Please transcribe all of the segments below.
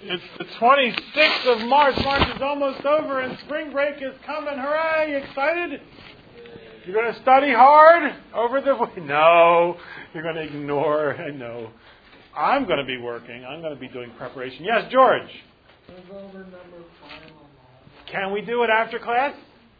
It's the 26th of March. March is almost over and spring break is coming. Hooray! You excited? You're going to study hard over the week? No, you're going to ignore. I know. I'm going to be working. I'm going to be doing preparation. Yes, George? Can we do it after class?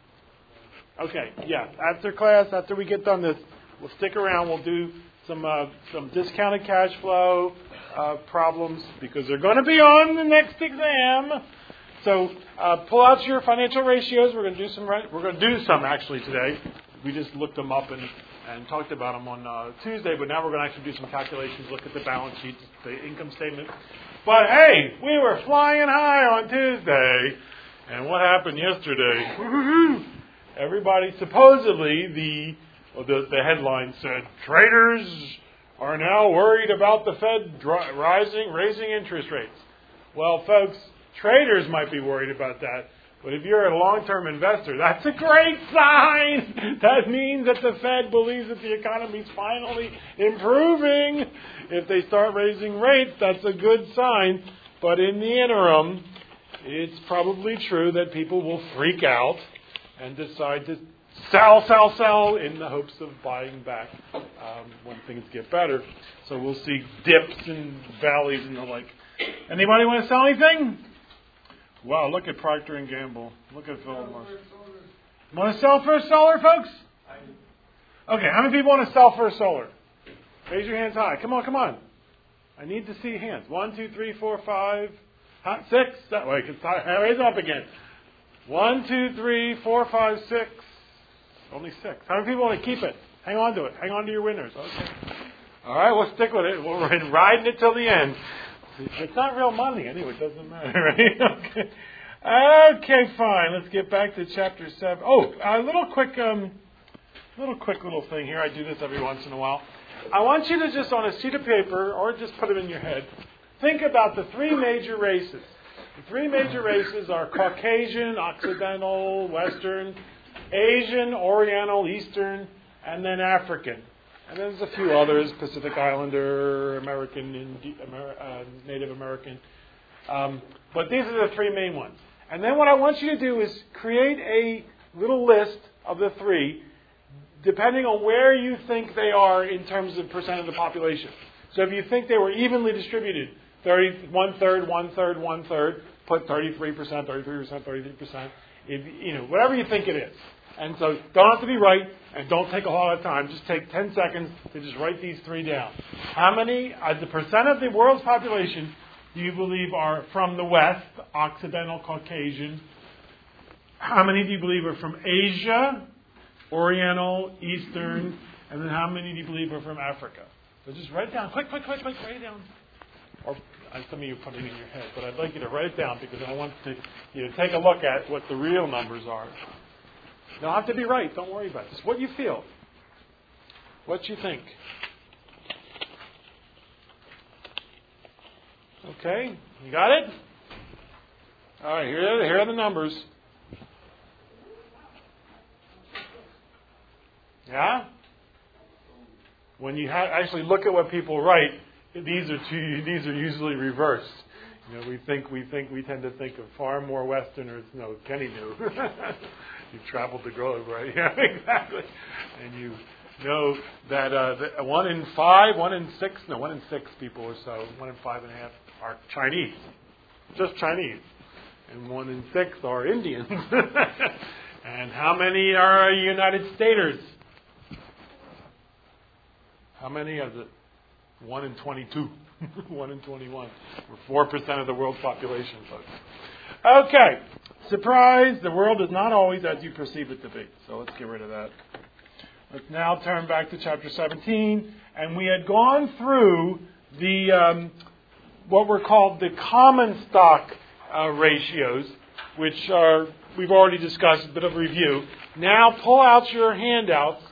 Okay, yeah. After class, after we get done this, we'll stick around. We'll do some discounted cash flow problems because they're going to be on the next exam. So pull out your financial ratios. We're going to do some. We're going to do some actually today. We just looked them up and talked about them on Tuesday, but now we're going to actually do some calculations. Look at the balance sheet, the income statement. But hey, we were flying high on Tuesday, and what happened yesterday? Everybody supposedly the headline said traders are now worried about the Fed raising interest rates. Well, folks, traders might be worried about that, but if you're a long-term investor, that's a great sign. That means that the Fed believes that the economy is finally improving. If they start raising rates, that's a good sign. But in the interim, it's probably true that people will freak out and decide to sell in the hopes of buying back when things get better. So we'll see dips and valleys and the like. Anybody want to sell anything? Wow, look at Procter & Gamble. Look at Philip Morris. Want to sell First Solar, folks? Okay, how many people want to sell First Solar? Raise your hands high. Come on. I need to see hands. 1, 2, 3, 4, 5, 6. Wait, raise them up again. 1, 2, 3, 4, 5, 6. Only 6. How many people want to keep it? Hang on to it. Hang on to your winners. Okay. All right, we'll stick with it. We're riding it till the end. It's not real money anyway. It doesn't matter, right? Okay, fine. Let's get back to chapter 7. Oh, a little quick thing here. I do this every once in a while. I want you to just on a sheet of paper, or just put it in your head, think about the three major races. The three major races are Caucasian, Occidental, Western, Asian, Oriental, Eastern, and then African. And then there's a few others, Pacific Islander, American, Native American. But these are the three main ones. And then what I want you to do is create a little list of the three, depending on where you think they are in terms of percent of the population. So if you think they were evenly distributed, 1/3, 1/3, 1/3, put 33%, 33%, 33%. Whatever you think it is. And so don't have to be right and don't take a lot of time. Just take 10 seconds to just write these three down. How many, as the percent of the world's population, do you believe are from the West, Occidental, Caucasian? How many do you believe are from Asia, Oriental, Eastern? And then how many do you believe are from Africa? So just write it down. Quick, write it down. Or some of you put it in your head, but I'd like you to write it down because I want you to take a look at what the real numbers are. You don't have to be right. Don't worry about it. Just what you feel. What you think. Okay? You got it? All right, here are the numbers. Yeah? When you actually look at what people write, these are usually reversed. We tend to think of far more Westerners. No, Kenny knew. You've traveled the globe, right? Yeah, exactly. And you know that 1 in 5, 1 in 6 people or so, 1 in 5.5 are Chinese, just Chinese, and 1 in 6 are Indians. And how many are United Staters? How many is it? 1 in 22, 1 in 21. We're 4% of the world's population, folks. Okay. Surprise, the world is not always as you perceive it to be. So let's get rid of that. Let's now turn back to chapter 17. And we had gone through the what were called the common stock ratios, which we've already discussed, a bit of review. Now pull out your handouts.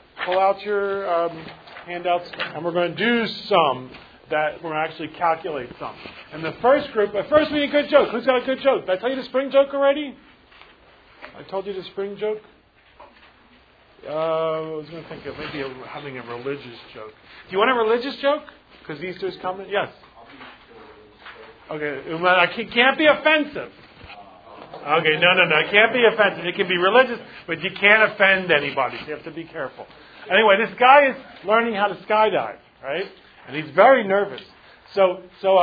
And we're going to do some that we're going to actually calculate some. And the first group, first we need a good joke. Who's got a good joke? Did I tell you the spring joke already? I told you the spring joke? I was going to think of maybe having a religious joke. Do you want a religious joke? Because Easter's coming? Yes. Okay, it can't be offensive. Okay, no. It can't be offensive. It can be religious, but you can't offend anybody. So you have to be careful. Anyway, this guy is learning how to skydive, right? And he's very nervous. So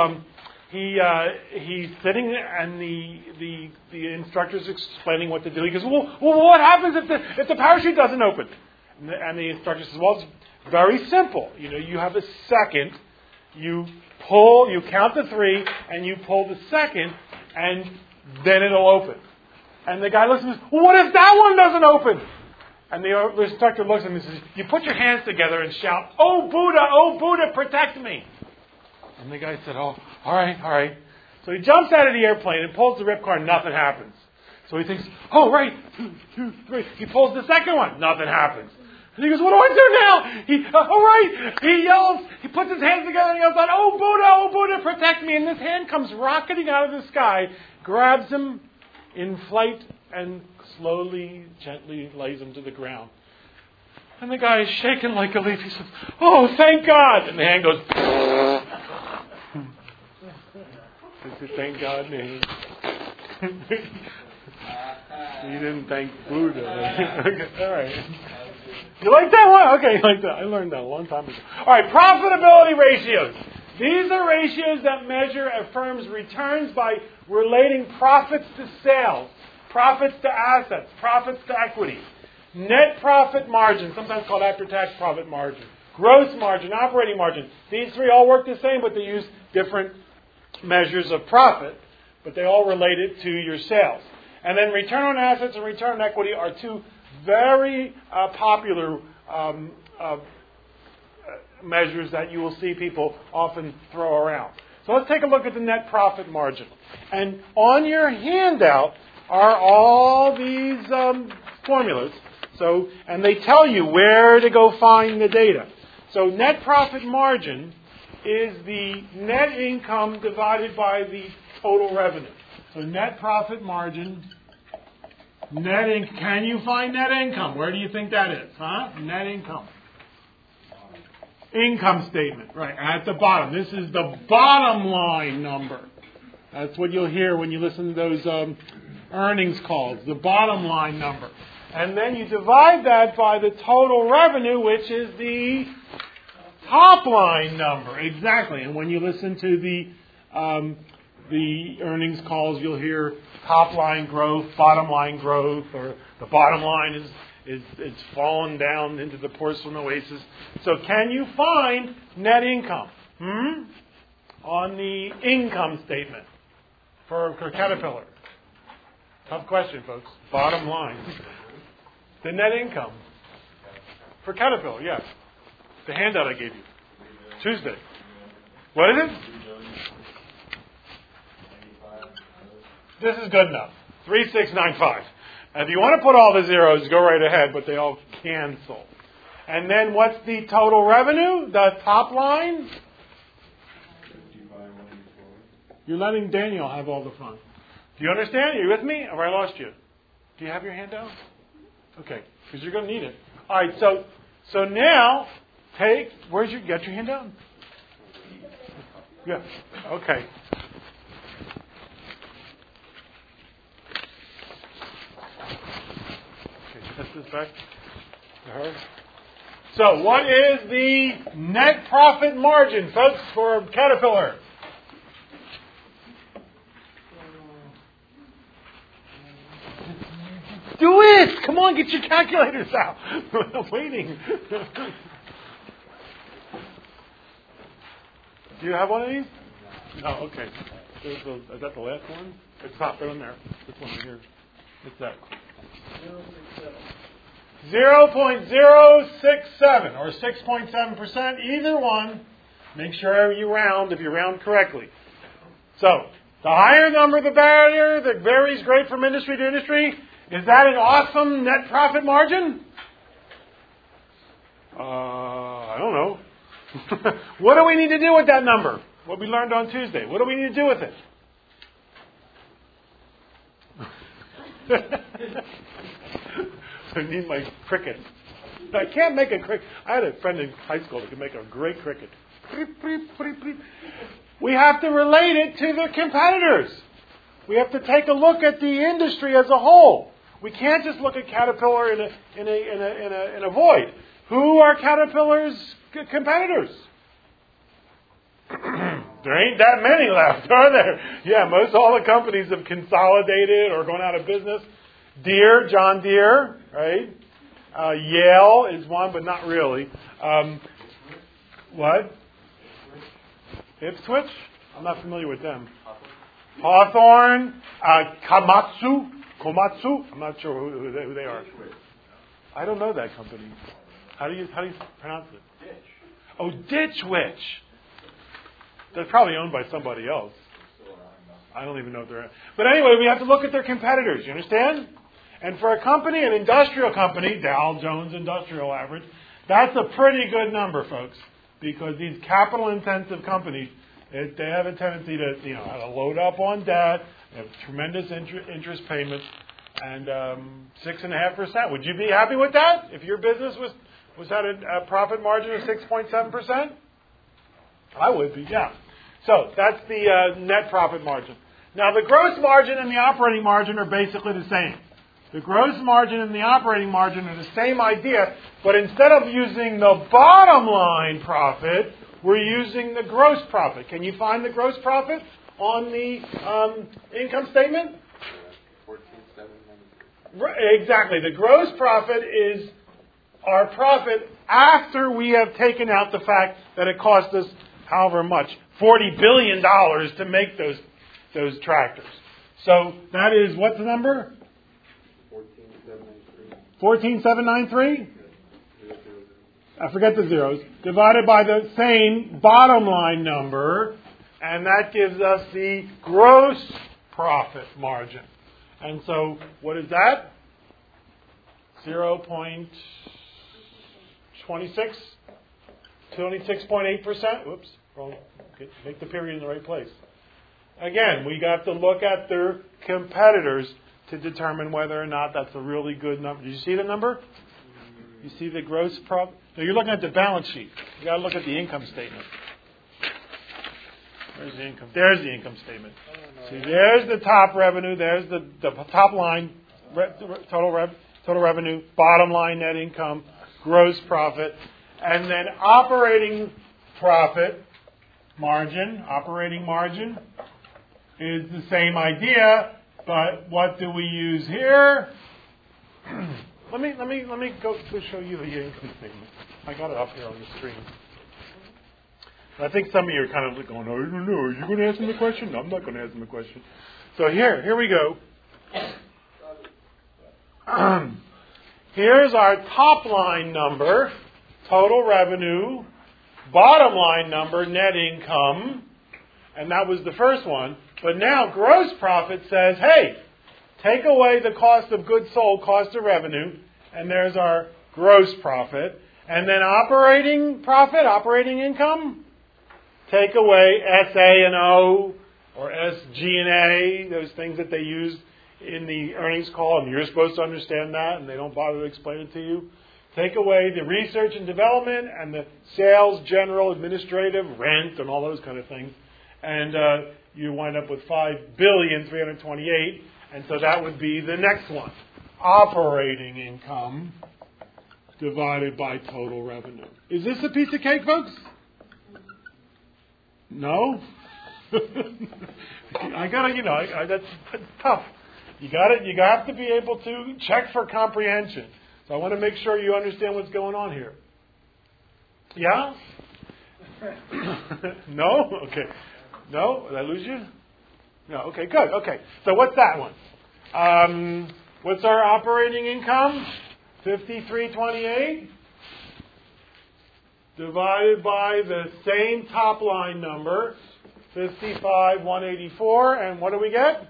he's sitting, and the instructor's explaining what to do. He goes, well, what happens if the parachute doesn't open? And the instructor says, well, it's very simple. You have a second. You count to 3, and you pull the second, and then it'll open. And the guy looks and says, well, what if that one doesn't open? And the instructor looks at him and says, you put your hands together and shout, oh Buddha, protect me. And the guy said, oh, all right. So he jumps out of the airplane and pulls the ripcord, nothing happens. So he thinks, oh, right, 1, 2, 3. He pulls the second one, nothing happens. And he goes, what do I do now? He yells, he puts his hands together and yells out, oh Buddha, protect me. And this hand comes rocketing out of the sky, grabs him in flight, and slowly, gently lays him to the ground. And the guy is shaking like a leaf. He says, oh, thank God. And the hand goes, thank God. He didn't thank Buddha. Okay, all right. You like that one? Okay, you like that. I learned that a long time ago. All right, profitability ratios. These are ratios that measure a firm's returns by relating profits to sales, profits to assets, profits to equity. Net profit margin, sometimes called after-tax profit margin. Gross margin, operating margin. These three all work the same, but they use different measures of profit, but they all relate it to your sales. And then return on assets and return on equity are two very popular measures that you will see people often throw around. So let's take a look at the net profit margin. And on your handout are all these formulas. And they tell you where to go find the data. So net profit margin is the net income divided by the total revenue. So net profit margin, can you find net income? Where do you think that is? Net income. Income statement, right, at the bottom. This is the bottom line number. That's what you'll hear when you listen to those earnings calls, the bottom line number. And then you divide that by the total revenue, which is the top line number. Exactly. And when you listen to the earnings calls, you'll hear top line growth, bottom line growth, or the bottom line is it's fallen down into the porcelain oasis. So can you find net income on the income statement for Caterpillar? Tough question, folks. Bottom line. The net income for Caterpillar, yes. The handout I gave you. Tuesday. What is it? This is good enough. 3695. If you want to put all the zeros, go right ahead, but they all cancel. And then what's the total revenue? The top line? You're letting Daniel have all the fun. Do you understand? Are you with me? Have I lost you? Do you have your handout? Okay, because you're going to need it. All right, so now got your handout? Yeah. Okay. Pass this back to her. So, what is the net profit margin, folks, for Caterpillar? Do it! Come on, get your calculators out. I'm waiting. Do you have one of these? No, okay. Is that the last one? It's not there in there. This one right here. What's that? 0.067 or 6.7%, either one. Make sure you round if you round correctly. So, the higher number the better. That varies great from industry to industry. Is that an awesome net profit margin? I don't know. What do we need to do with that number? What we learned on Tuesday. What do we need to do with it? I need my cricket. I can't make a cricket. I had a friend in high school that could make a great cricket. we have to relate it to the competitors. We have to take a look at the industry as a whole. We can't just look at Caterpillar in a void. Who are Caterpillar's competitors? There ain't that many left, are there? Yeah, most all the companies have consolidated or gone out of business. Deere, John Deere, right? Yale is one, but not really. What? Ipswich? I'm not familiar with them. Hawthorne, Komatsu. I'm not sure who they are. I don't know that company. How do you pronounce it? Ditch. Oh, Ditch Witch. They're probably owned by somebody else. I don't even know if they're... But anyway, we have to look at their competitors. You understand? And for a company, an industrial company, Dow Jones Industrial Average, that's a pretty good number, folks. Because these capital-intensive companies, they have a tendency to, have to load up on debt, they have tremendous interest payments, and 6.5%. Would you be happy with that if your business was at a profit margin of 6.7%? I would be, yeah. So that's the net profit margin. Now the gross margin and the operating margin are basically the same. The gross margin and the operating margin are the same idea, but instead of using the bottom line profit, we're using the gross profit. Can you find the gross profit on the income statement? 14,793. Exactly. The gross profit is our profit after we have taken out the fact that it cost us however much, $40 billion to make those tractors. So that is, what's the number? 14,793. I forget the zeros. Divided by the same bottom line number, and that gives us the gross profit margin. And so, what is that? 0.26? 26.8%. Whoops, wrong. Okay, make the period in the right place. Again, we got to look at their competitors to determine whether or not that's a really good number. Did you see the number? You see the gross profit? No, you're looking at the balance sheet. You got to look at the income statement. Where's the income? There's the income statement. See, there's the top revenue. There's the top line total revenue, bottom line net income, gross profit, and then operating profit margin. Operating margin is the same idea. But what do we use here? Let me go to show you the income statement. I got it up here on the screen. I think some of you are kind of going, "Oh, I don't know. Are you going to ask him the question?" No, I'm not going to ask him the question. So here we go. Here's our top line number, total revenue, bottom line number, net income, and that was the first one. But now gross profit says, hey, take away the cost of goods sold, cost of revenue, and there's our gross profit. And then operating profit, operating income, take away SA&O or SG&A, those things that they use in the earnings call, and you're supposed to understand that, and they don't bother to explain it to you. Take away the research and development and the sales, general, administrative, rent, and all those kind of things. And you wind up with $5,328,000,000, and so that would be the next one. Operating income divided by total revenue. Is this a piece of cake, folks? No? I gotta, that's tough. You have to be able to check for comprehension. So I want to make sure you understand what's going on here. Yeah? No? Okay. No? Did I lose you? No. Okay, good. Okay. So what's that one? What's our operating income? 5328 divided by the same top line number, 55,184, and what do we get?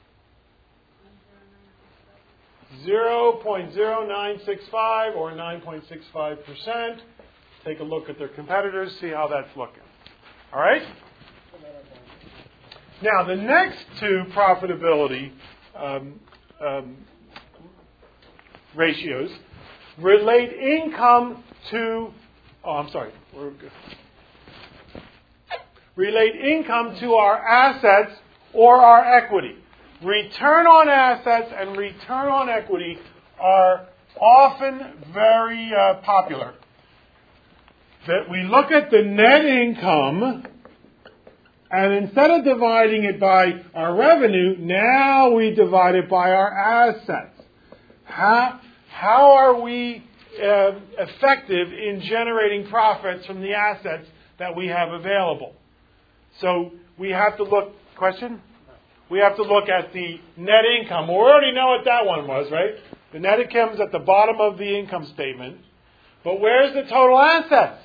0.0965 or 9.65%. Take a look at their competitors, see how that's looking. All right? Now, the next two profitability ratios relate income to... Oh, I'm sorry. relate income to our assets or our equity. Return on assets and return on equity are often very popular. That we look at the net income, and instead of dividing it by our revenue, now we divide it by our assets. How are we effective in generating profits from the assets that we have available? So we have to look, question? We have to look at the net income. Well, we already know what that one was, right? The net income is at the bottom of the income statement. But where's the total assets?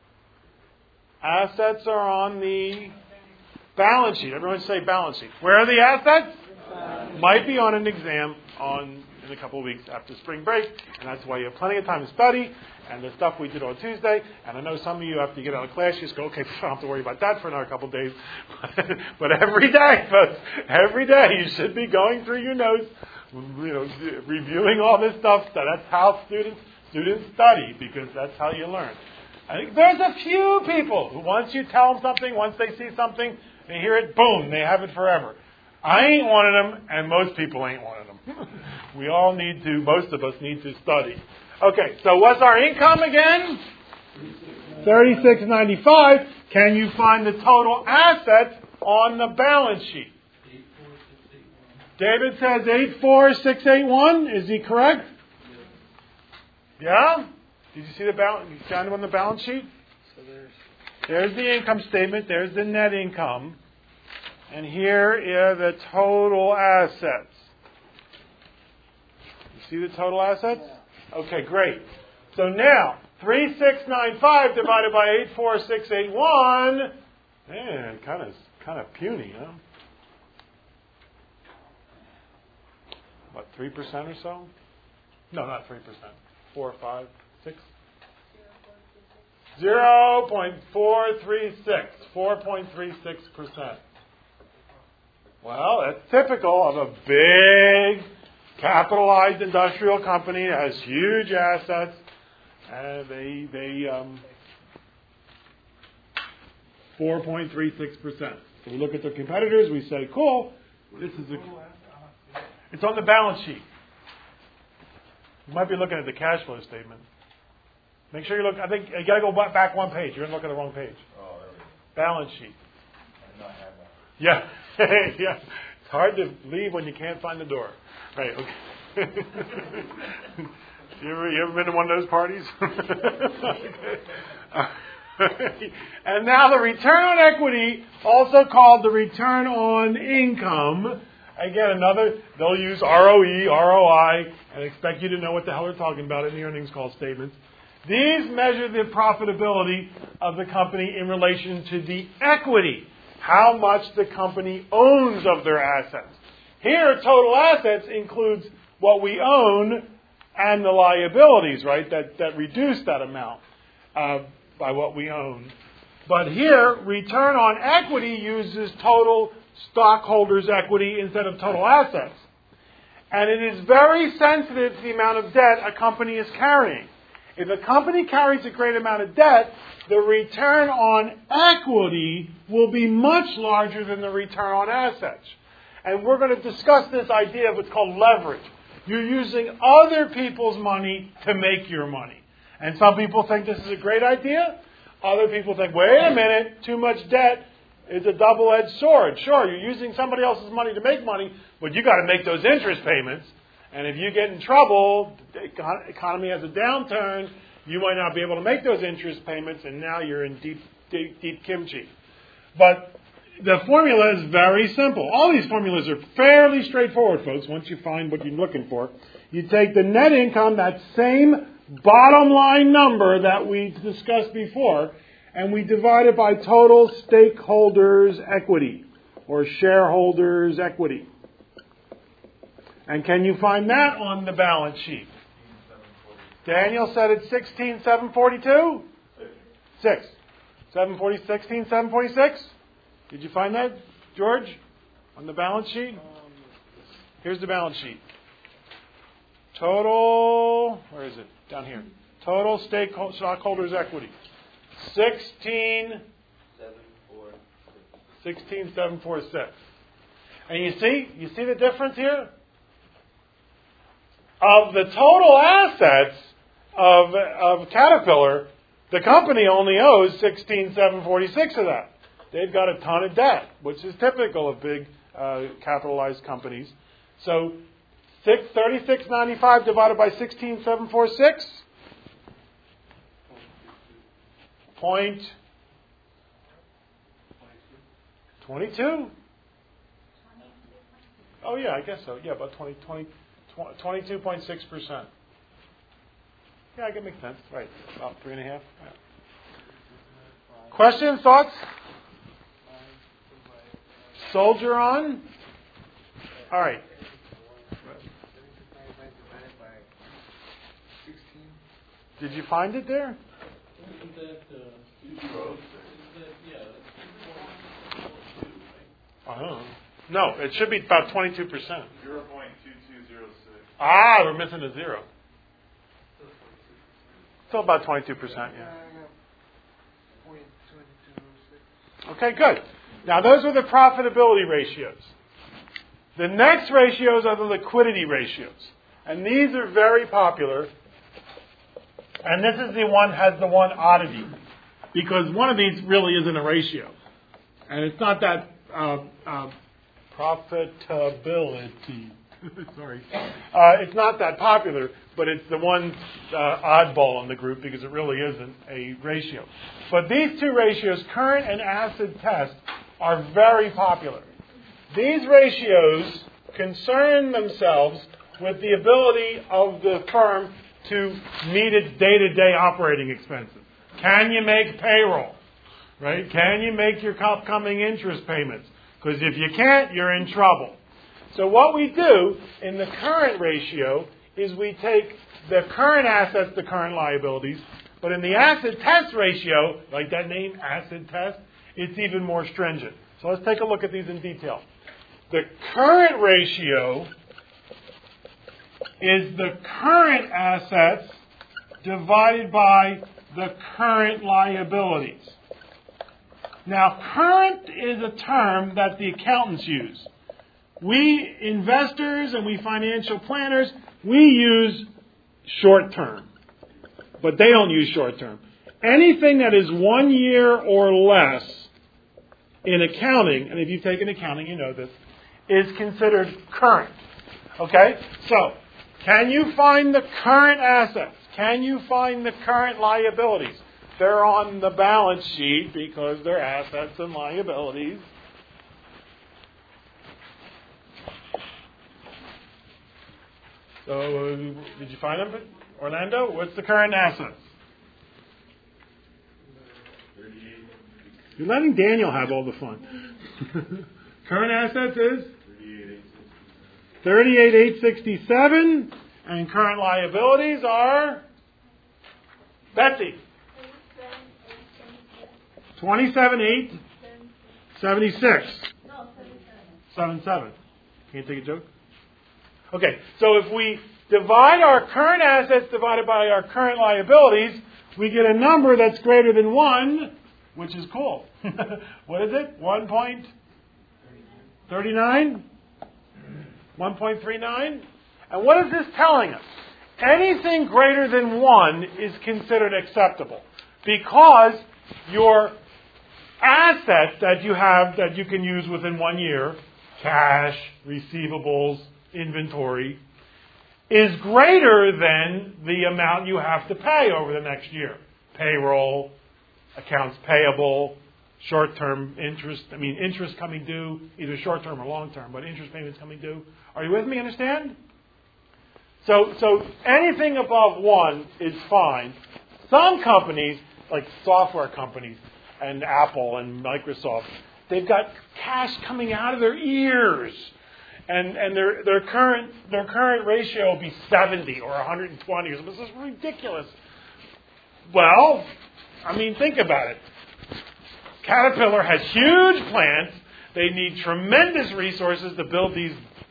Assets are on the balance sheet. Everyone say balance sheet. Where are the assets? Might be on an exam in a couple of weeks after spring break, and that's why you have plenty of time to study, and the stuff we did on Tuesday, and I know some of you, after you get out of class, you just go, okay, I don't have to worry about that for another couple of days. But every day, folks, every day you should be going through your notes, reviewing all this stuff. So that's how students study, because that's how you learn. I think there's a few people who once you tell them something, once they see something, they hear it, boom, they have it forever. I ain't one of them, and most people ain't one of them. We all need to, most of us need to study. Okay, so what's our income again? $36.95. Can you find the total assets on the balance sheet? David says 84681. Is he correct? Yeah? Did you see the balance? You found it on the balance sheet? So there's the income statement. There's the net income. And here are the total assets. You see the total assets? Okay, great. So now, 3695 divided by 84681. Man, kind of puny, huh? What, 3% or so? No, not 3%. 4, 5, 6? 0.436. 4.36%. Well, that's typical of a big capitalized industrial company that has huge assets, and they 4.36%. So we look at their competitors, we say, cool, it's on the balance sheet. You might be looking at the cash flow statement. Make sure you look, I think you got to go back one page. You're going to look at the wrong page. Oh, there we go. Balance sheet. I did not have that. Yeah. Yeah. It's hard to leave when you can't find the door. Right, okay. You ever been to one of those parties? And now the return on equity, also called the return on income. Again, they'll use ROE, ROI, and expect you to know what the hell they're talking about in the earnings call statements. These measure the profitability of the company in relation to the equity, how much the company owns of their assets. Here, total assets includes what we own and the liabilities, right, that reduce that amount by what we own. But here, return on equity uses total stockholders' equity instead of total assets. And it is very sensitive to the amount of debt a company is carrying. If a company carries a great amount of debt, the return on equity will be much larger than the return on assets. And we're going to discuss this idea of what's called leverage. You're using other people's money to make your money. And some people think this is a great idea. Other people think, wait a minute, too much debt is a double-edged sword. Sure, you're using somebody else's money to make money, but you got to make those interest payments. And if you get in trouble, the economy has a downturn, you might not be able to make those interest payments, and now you're in deep kimchi. But the formula is very simple. All these formulas are fairly straightforward, folks, once you find what you're looking for. You take the net income, that same bottom line number that we discussed before, and we divide it by total stakeholders' equity, or shareholders' equity. And can you find that on the balance sheet? Daniel said it's 16,742? 6. 16,746? Did you find that, George? On the balance sheet? Here's the balance sheet. Total, where is it? Down here. Total stockholders' equity. 16,746. And you see the difference here? Of the total assets of Caterpillar, the company only owes 16,746 of that. They've got a ton of debt, which is typical of big capitalized companies. So 3695 divided by 16,746, 0.22. Oh yeah, I guess so. Yeah, about 22.6%. Yeah, I can make sense. Right, about 3.5. Yeah. Questions, thoughts? Soldier on. All right. Did you find it there? Isn't that No, it should be about 22%. 0.2206. Ah, we're missing a zero. Still about 22%, yeah. Okay, good. Now, those are the profitability ratios. The next ratios are the liquidity ratios. And these are very popular. And this is has the one oddity. Because one of these really isn't a ratio. And it's not that profitability. Sorry. It's not that popular, but it's the one oddball in the group because it really isn't a ratio. But these two ratios, current and acid test, are very popular. These ratios concern themselves with the ability of the firm to meet its day-to-day operating expenses. Can you make payroll? Right? Can you make your upcoming interest payments? Because if you can't, you're in trouble. So what we do in the current ratio is we take the current assets to current liabilities, but in the acid test ratio, like that name, acid test, it's even more stringent. So let's take a look at these in detail. The current ratio is the current assets divided by the current liabilities. Now, current is a term that the accountants use. We investors and we financial planners, we use short term. But they don't use short term. Anything that is 1 year or less in accounting, and if you've taken accounting, you know this, is considered current. Okay? So, can you find the current assets? Can you find the current liabilities? They're on the balance sheet because they're assets and liabilities. So, did you find them, Orlando? What's the current assets? 38. You're letting Daniel have all the fun. Current assets is 38,867, and current liabilities are Betsy. 27,876. 77. Can't take a joke? Okay, so if we divide our current assets divided by our current liabilities, we get a number that's greater than 1, which is cool. What is it? 1.39? 1.39? And what is this telling us? Anything greater than 1 is considered acceptable because your assets that you have that you can use within 1 year, cash, receivables, inventory, is greater than the amount you have to pay over the next year. Payroll, accounts payable, short-term interest, interest coming due, either short-term or long-term, but interest payments coming due. Are you with me? Understand? So anything above 1 is fine. Some companies, like software companies, and Apple and Microsoft, they've got cash coming out of their ears. And their current ratio will be 70 or 120 or something. This is ridiculous. Well, think about it. Caterpillar has huge plants. They need tremendous resources to build these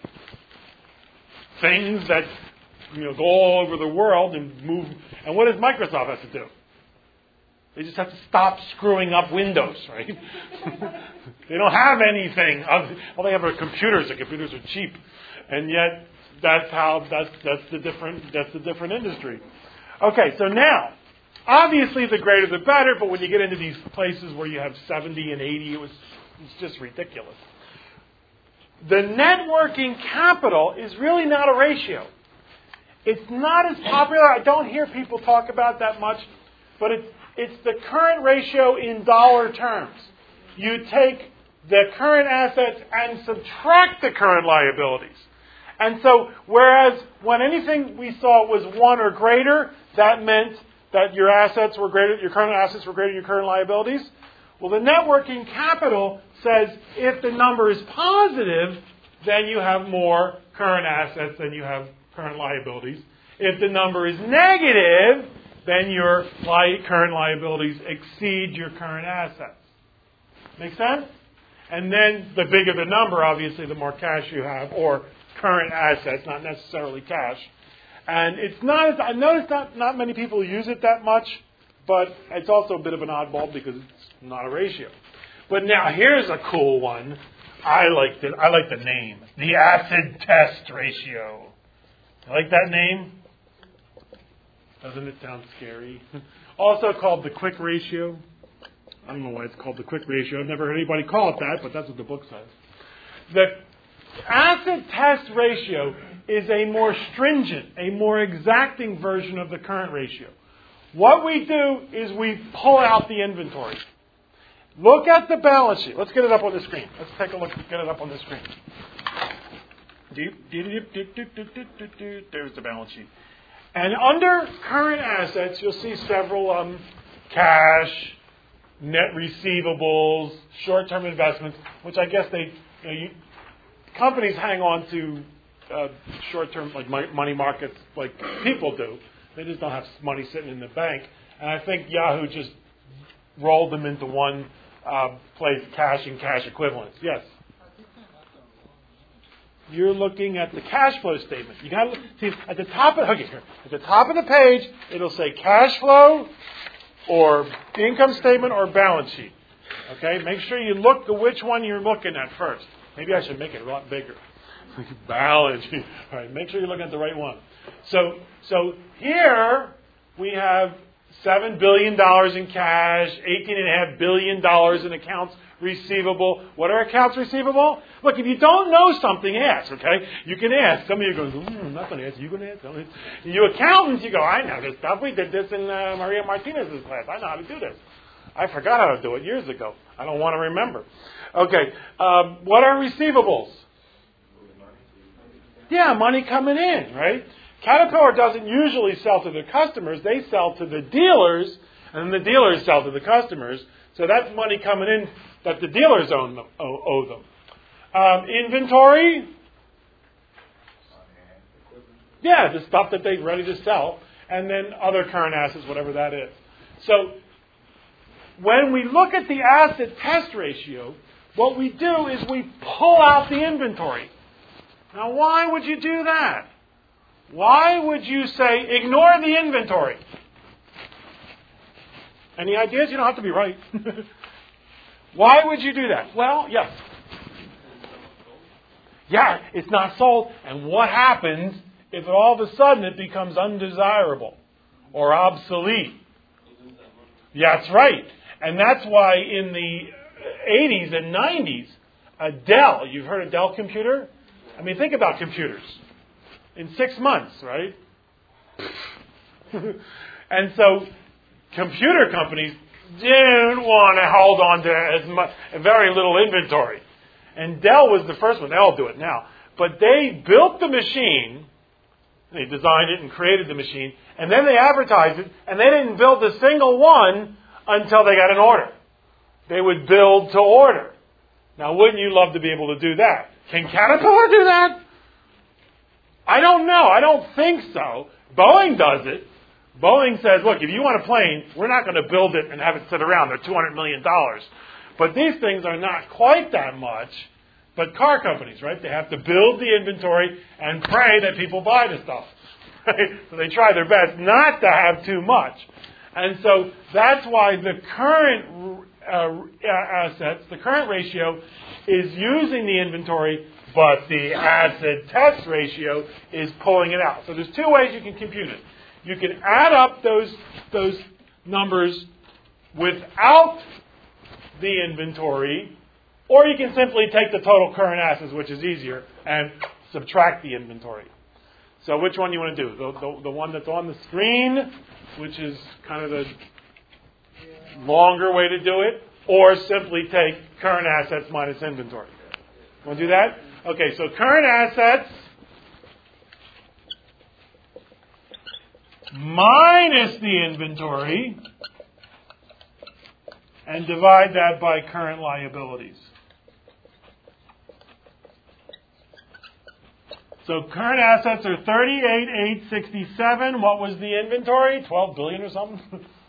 things that go all over the world and move. And what does Microsoft have to do? They just have to stop screwing up Windows, right? They don't have anything. All they have are computers. The computers are cheap, and yet that's the different industry. Okay, so now, obviously the greater the better, but when you get into these places where you have 70 and 80, it's just ridiculous. The net working capital is really not a ratio. It's not as popular. I don't hear people talk about that much, but it's the current ratio in dollar terms. You take the current assets and subtract the current liabilities. And so, whereas when anything we saw was 1 or greater, that meant that your assets were greater, your current assets were greater than your current liabilities. Well, the net working capital says if the number is positive, then you have more current assets than you have current liabilities. If the number is negative, then your current liabilities exceed your current assets. Make sense? And then the bigger the number, obviously, the more cash you have, or current assets, not necessarily cash. And it's not, I noticed not many people use it that much, but it's also a bit of an oddball because it's not a ratio. But now here's a cool one. I like the name. The acid test ratio. You like that name? Doesn't it sound scary? Also called the quick ratio. I don't know why it's called the quick ratio. I've never heard anybody call it that, but that's what the book says. The acid test ratio is a more stringent, a more exacting version of the current ratio. What we do is we pull out the inventory. Look at the balance sheet. Let's get it up on the screen. Let's take a look. Get it up on the screen. There's the balance sheet. And under current assets, you'll see several cash, net receivables, short-term investments, which I guess companies hang on to short-term, like money markets, like people do. They just don't have money sitting in the bank. And I think Yahoo just rolled them into one place, cash and cash equivalents. Yes? You're looking at the cash flow statement. You got to see at the top of the page, it'll say cash flow, or income statement, or balance sheet. Okay, make sure you look at which one you're looking at first. Maybe I should make it a lot bigger. Balance sheet. All right, make sure you're looking at the right one. So here we have $7 billion in cash, $18.5 billion in accounts receivable. What are accounts receivable? Look, if you don't know something, ask, okay? You can ask. Some of you go, I'm not going to ask. You going to ask? You accountants, you go, I know this stuff. We did this in Maria Martinez's class. I know how to do this. I forgot how to do it years ago. I don't want to remember. Okay, what are receivables? Yeah, money coming in, right? Caterpillar doesn't usually sell to the customers. They sell to the dealers, and then the dealers sell to the customers. So that's money coming in that the dealers owe them. Inventory? Yeah, the stuff that they're ready to sell. And then other current assets, whatever that is. So when we look at the asset test ratio, what we do is we pull out the inventory. Now, why would you do that? Why would you say, ignore the inventory? Any ideas? You don't have to be right. Why would you do that? Well, yes. Yeah, it's not sold. And what happens if all of a sudden it becomes undesirable or obsolete? Yeah, that's right. And that's why in the 80s and 90s, Dell, you've heard of Dell computer? I mean, think about computers. In 6 months, right? And so computer companies didn't want to hold on to very little inventory. And Dell was the first one. They all do it now. But they built the machine. They designed it and created the machine. And then they advertised it. And they didn't build a single one until they got an order. They would build to order. Now, wouldn't you love to be able to do that? Can Caterpillar do that? I don't know. I don't think so. Boeing does it. Boeing says, look, if you want a plane, we're not going to build it and have it sit around. They're $200 million. But these things are not quite that much. But car companies, right? They have to build the inventory and pray that people buy the stuff. Right? So they try their best not to have too much. And so that's why the current assets, the current ratio, is using the inventory, but the asset test ratio is pulling it out. So there's two ways you can compute it. You can add up those numbers without the inventory, or you can simply take the total current assets, which is easier, and subtract the inventory. So which one do you want to do? The one that's on the screen, which is kind of the longer way to do it, or simply take current assets minus inventory. Want to do that? Okay, so current assets minus the inventory, and divide that by current liabilities. So current assets are 38,867. What was the inventory? 12 billion or something?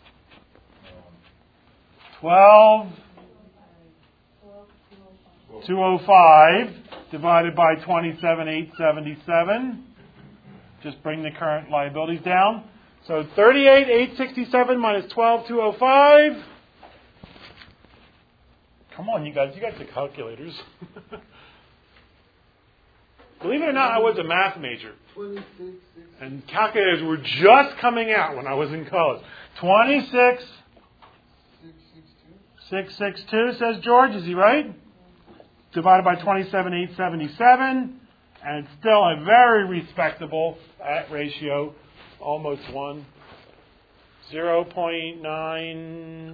12,205 divided by 27,877. Just bring the current liabilities down. So 38,867 minus 12,205. Come on, you guys. You got the calculators. Believe it or not, I was a math major. And calculators were just coming out when I was in college. 26,662, says George. Is he right? Divided by 27,877. And it's still a very respectable ratio. Almost 1. 0.956,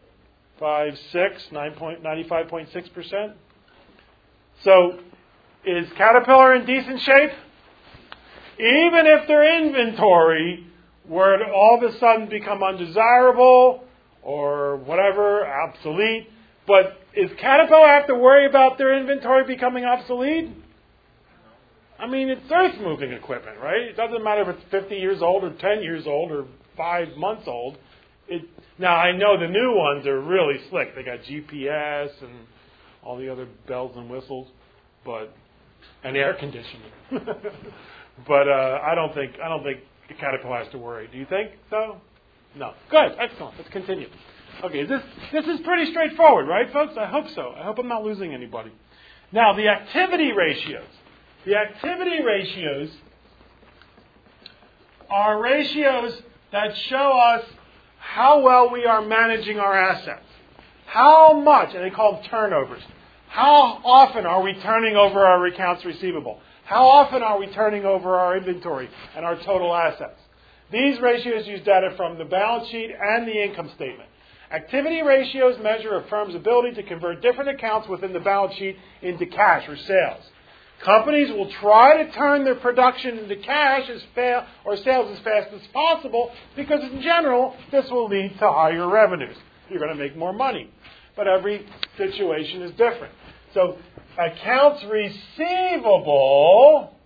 95.6%. So, is Caterpillar in decent shape? Even if their inventory were to all of a sudden become undesirable or whatever, obsolete, but is Caterpillar have to worry about their inventory becoming obsolete? I mean, it's earth-moving equipment, right? It doesn't matter if it's 50 years old or 10 years old or 5 months old. Now, I know the new ones are really slick. They got GPS and all the other bells and whistles, and air conditioning. But I don't think the Caterpillar has to worry. Do you think so? No. Good. Excellent. Let's continue. Okay. This is pretty straightforward, right, folks? I hope so. I hope I'm not losing anybody. Now, the activity ratios. The activity ratios are ratios that show us how well we are managing our assets. How much, and they call them turnovers. How often are we turning over our accounts receivable? How often are we turning over our inventory and our total assets? These ratios use data from the balance sheet and the income statement. Activity ratios measure a firm's ability to convert different accounts within the balance sheet into cash or sales. Companies will try to turn their production into cash or sales as fast as possible because, in general, this will lead to higher revenues. You're going to make more money. But every situation is different. So, accounts receivable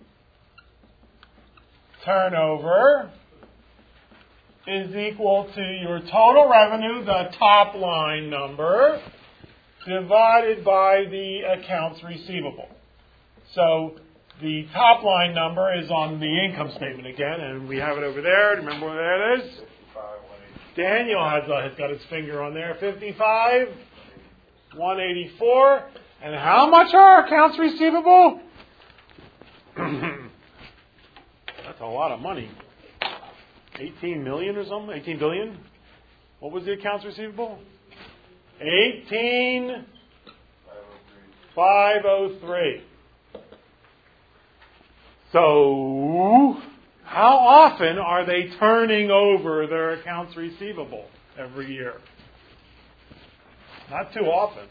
turnover is equal to your total revenue, the top line number, divided by the accounts receivable. So the top line number is on the income statement again, and we have it over there. Do you remember where that is? Daniel has got his finger on there. 55,184. And how much are our accounts receivable? That's a lot of money. 18 million or something? 18 billion? What was the accounts receivable? 18,503. So, how often are they turning over their accounts receivable every year? Not too often.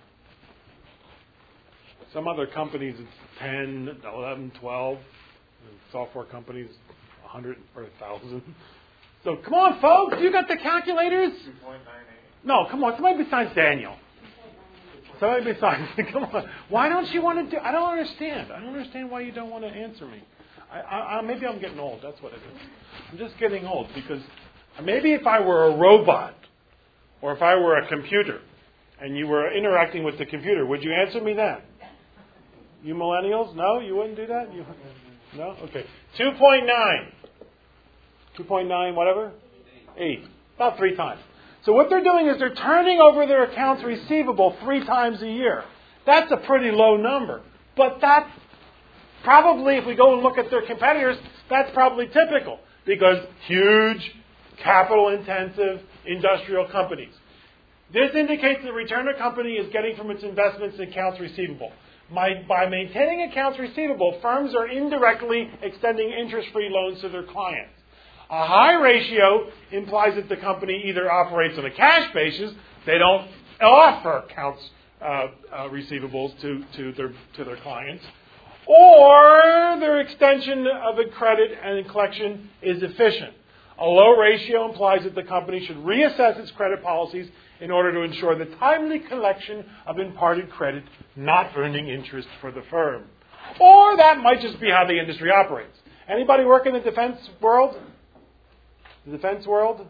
Some other companies it's 10, 11, 12. And software companies 100 or 1,000. So come on, folks. You got the calculators? 2.98. No, come on. Somebody besides Daniel. Somebody besides. Come on. Why don't you want to do? I don't understand. I don't understand why you don't want to answer me. Maybe I'm getting old. That's what it is. I'm just getting old because maybe if I were a robot or if I were a computer and you were interacting with the computer, would you answer me then? You millennials? No? You wouldn't do that? No? Okay. 2.9. 2.9 whatever? 8. About 3 times. So what they're doing is they're turning over their accounts receivable 3 times a year. That's a pretty low number. But that's probably, if we go and look at their competitors, that's probably typical. Because huge, capital-intensive industrial companies. This indicates the return a company is getting from its investments in accounts receivable. By maintaining accounts receivable, firms are indirectly extending interest-free loans to their clients. A high ratio implies that the company either operates on a cash basis, they don't offer accounts receivables to their clients, or their extension of a credit and collection is efficient. A low ratio implies that the company should reassess its credit policies in order to ensure the timely collection of imparted credit, not earning interest for the firm. Or that might just be how the industry operates. Anybody work in the defense world? The defense world?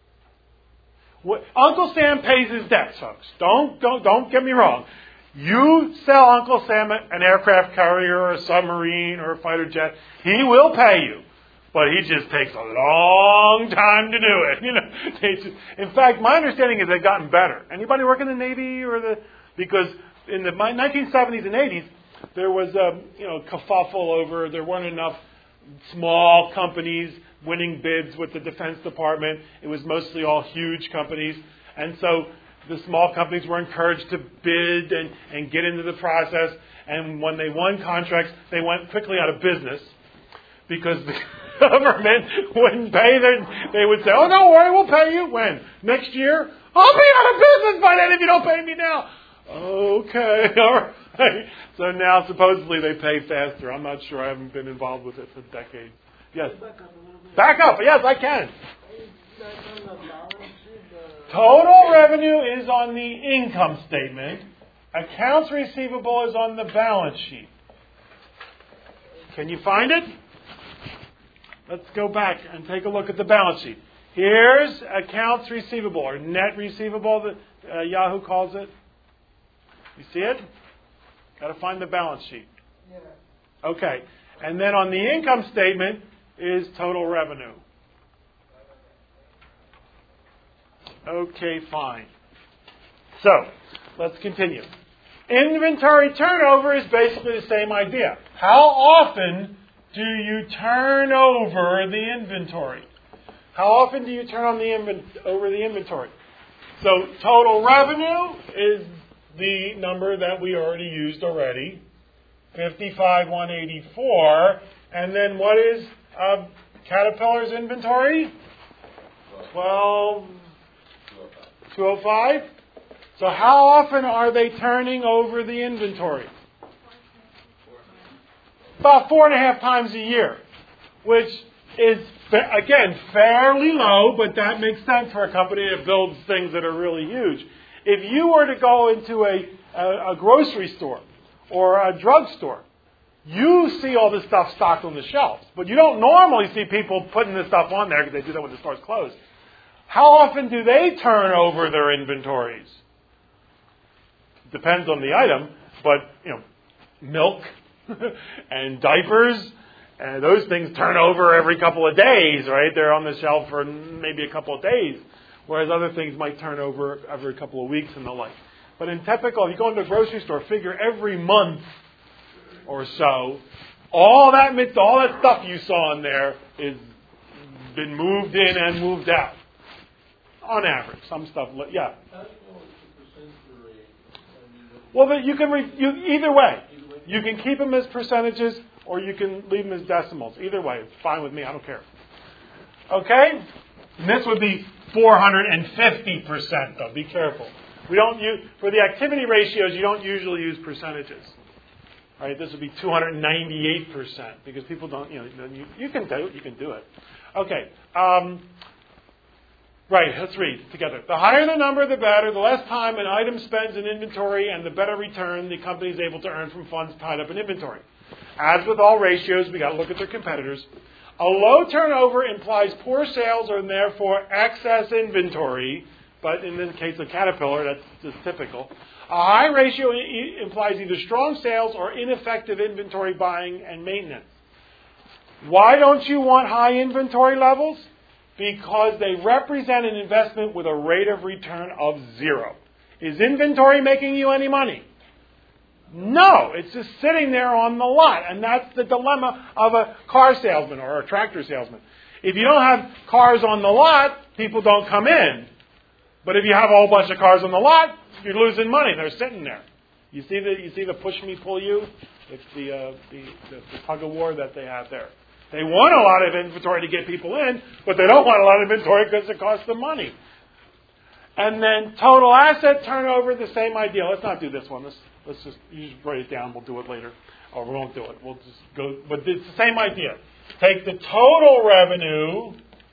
Uncle Sam pays his debts, folks. Don't get me wrong. You sell Uncle Sam an aircraft carrier or a submarine or a fighter jet, he will pay you. But he just takes a long time to do it. In fact, my understanding is they've gotten better. Anybody work in the Navy because in the 1970s and 80s there was a kerfuffle over there weren't enough small companies winning bids with the Defense Department. It was mostly all huge companies, and so the small companies were encouraged to bid and get into the process. And when they won contracts, they went quickly out of business because the government wouldn't pay them. They would say, "Oh, don't worry, we'll pay you." When? Next year? I'll be out of business by then if you don't pay me now. Okay, all right. So now supposedly they pay faster. I'm not sure. I haven't been involved with it for decades. Yes. Back up. Yes, I can. Total revenue is on the income statement. Accounts receivable is on the balance sheet. Can you find it? Let's go back and take a look at the balance sheet. Here's accounts receivable, or net receivable, that Yahoo calls it. You see it? Got to find the balance sheet. Yeah. Okay. And then on the income statement is total revenue. Okay, fine. So, let's continue. Inventory turnover is basically the same idea. How often do you turn over the inventory? How often do you turn over the inventory? So, total revenue is the number that we already used already, 55,184. And then what is Caterpillar's inventory? 12,205. So how often are they turning over the inventory? About 4.5 times a year, which is, again, fairly low, but that makes sense for a company that builds things that are really huge. If you were to go into a grocery store or a drugstore, you see all this stuff stocked on the shelves, but you don't normally see people putting this stuff on there because they do that when the store's closed. How often do they turn over their inventories? Depends on the item, but milk and diapers and those things turn over every couple of days, right? They're on the shelf for maybe a couple of days, whereas other things might turn over every couple of weeks and the like. But in typical, if you go into a grocery store, figure every month or so, all that stuff you saw in there is been moved in and moved out. On average, some stuff, yeah. Well, but you can either way. You can keep them as percentages, or you can leave them as decimals. Either way, it's fine with me. I don't care. Okay, and this would be 450%, though. Be careful. We don't use for the activity ratios. You don't usually use percentages. Right? This would be 298% because people don't. You can do it. You can do it. Okay. Right, let's read together. The higher the number, the better. The less time an item spends in inventory and the better return the company is able to earn from funds tied up in inventory. As with all ratios, we got to look at their competitors. A low turnover implies poor sales and therefore excess inventory, but in the case of Caterpillar, that's just typical. A high ratio implies either strong sales or ineffective inventory buying and maintenance. Why don't you want high inventory levels? because they represent an investment with a rate of return of 0. Is inventory making you any money? No, it's just sitting there on the lot. And that's the dilemma of a car salesman or a tractor salesman. If you don't have cars on the lot, people don't come in. But if you have a whole bunch of cars on the lot, you're losing money. They're sitting there. You see the push me, pull you? It's the tug of war that they have there. They want a lot of inventory to get people in, but they don't want a lot of inventory because it costs them money. And then total asset turnover, the same idea. Let's not do this one. Let's just you just write it down. We'll do it later, or we won't do it. We'll just go. But it's the same idea. Take the total revenue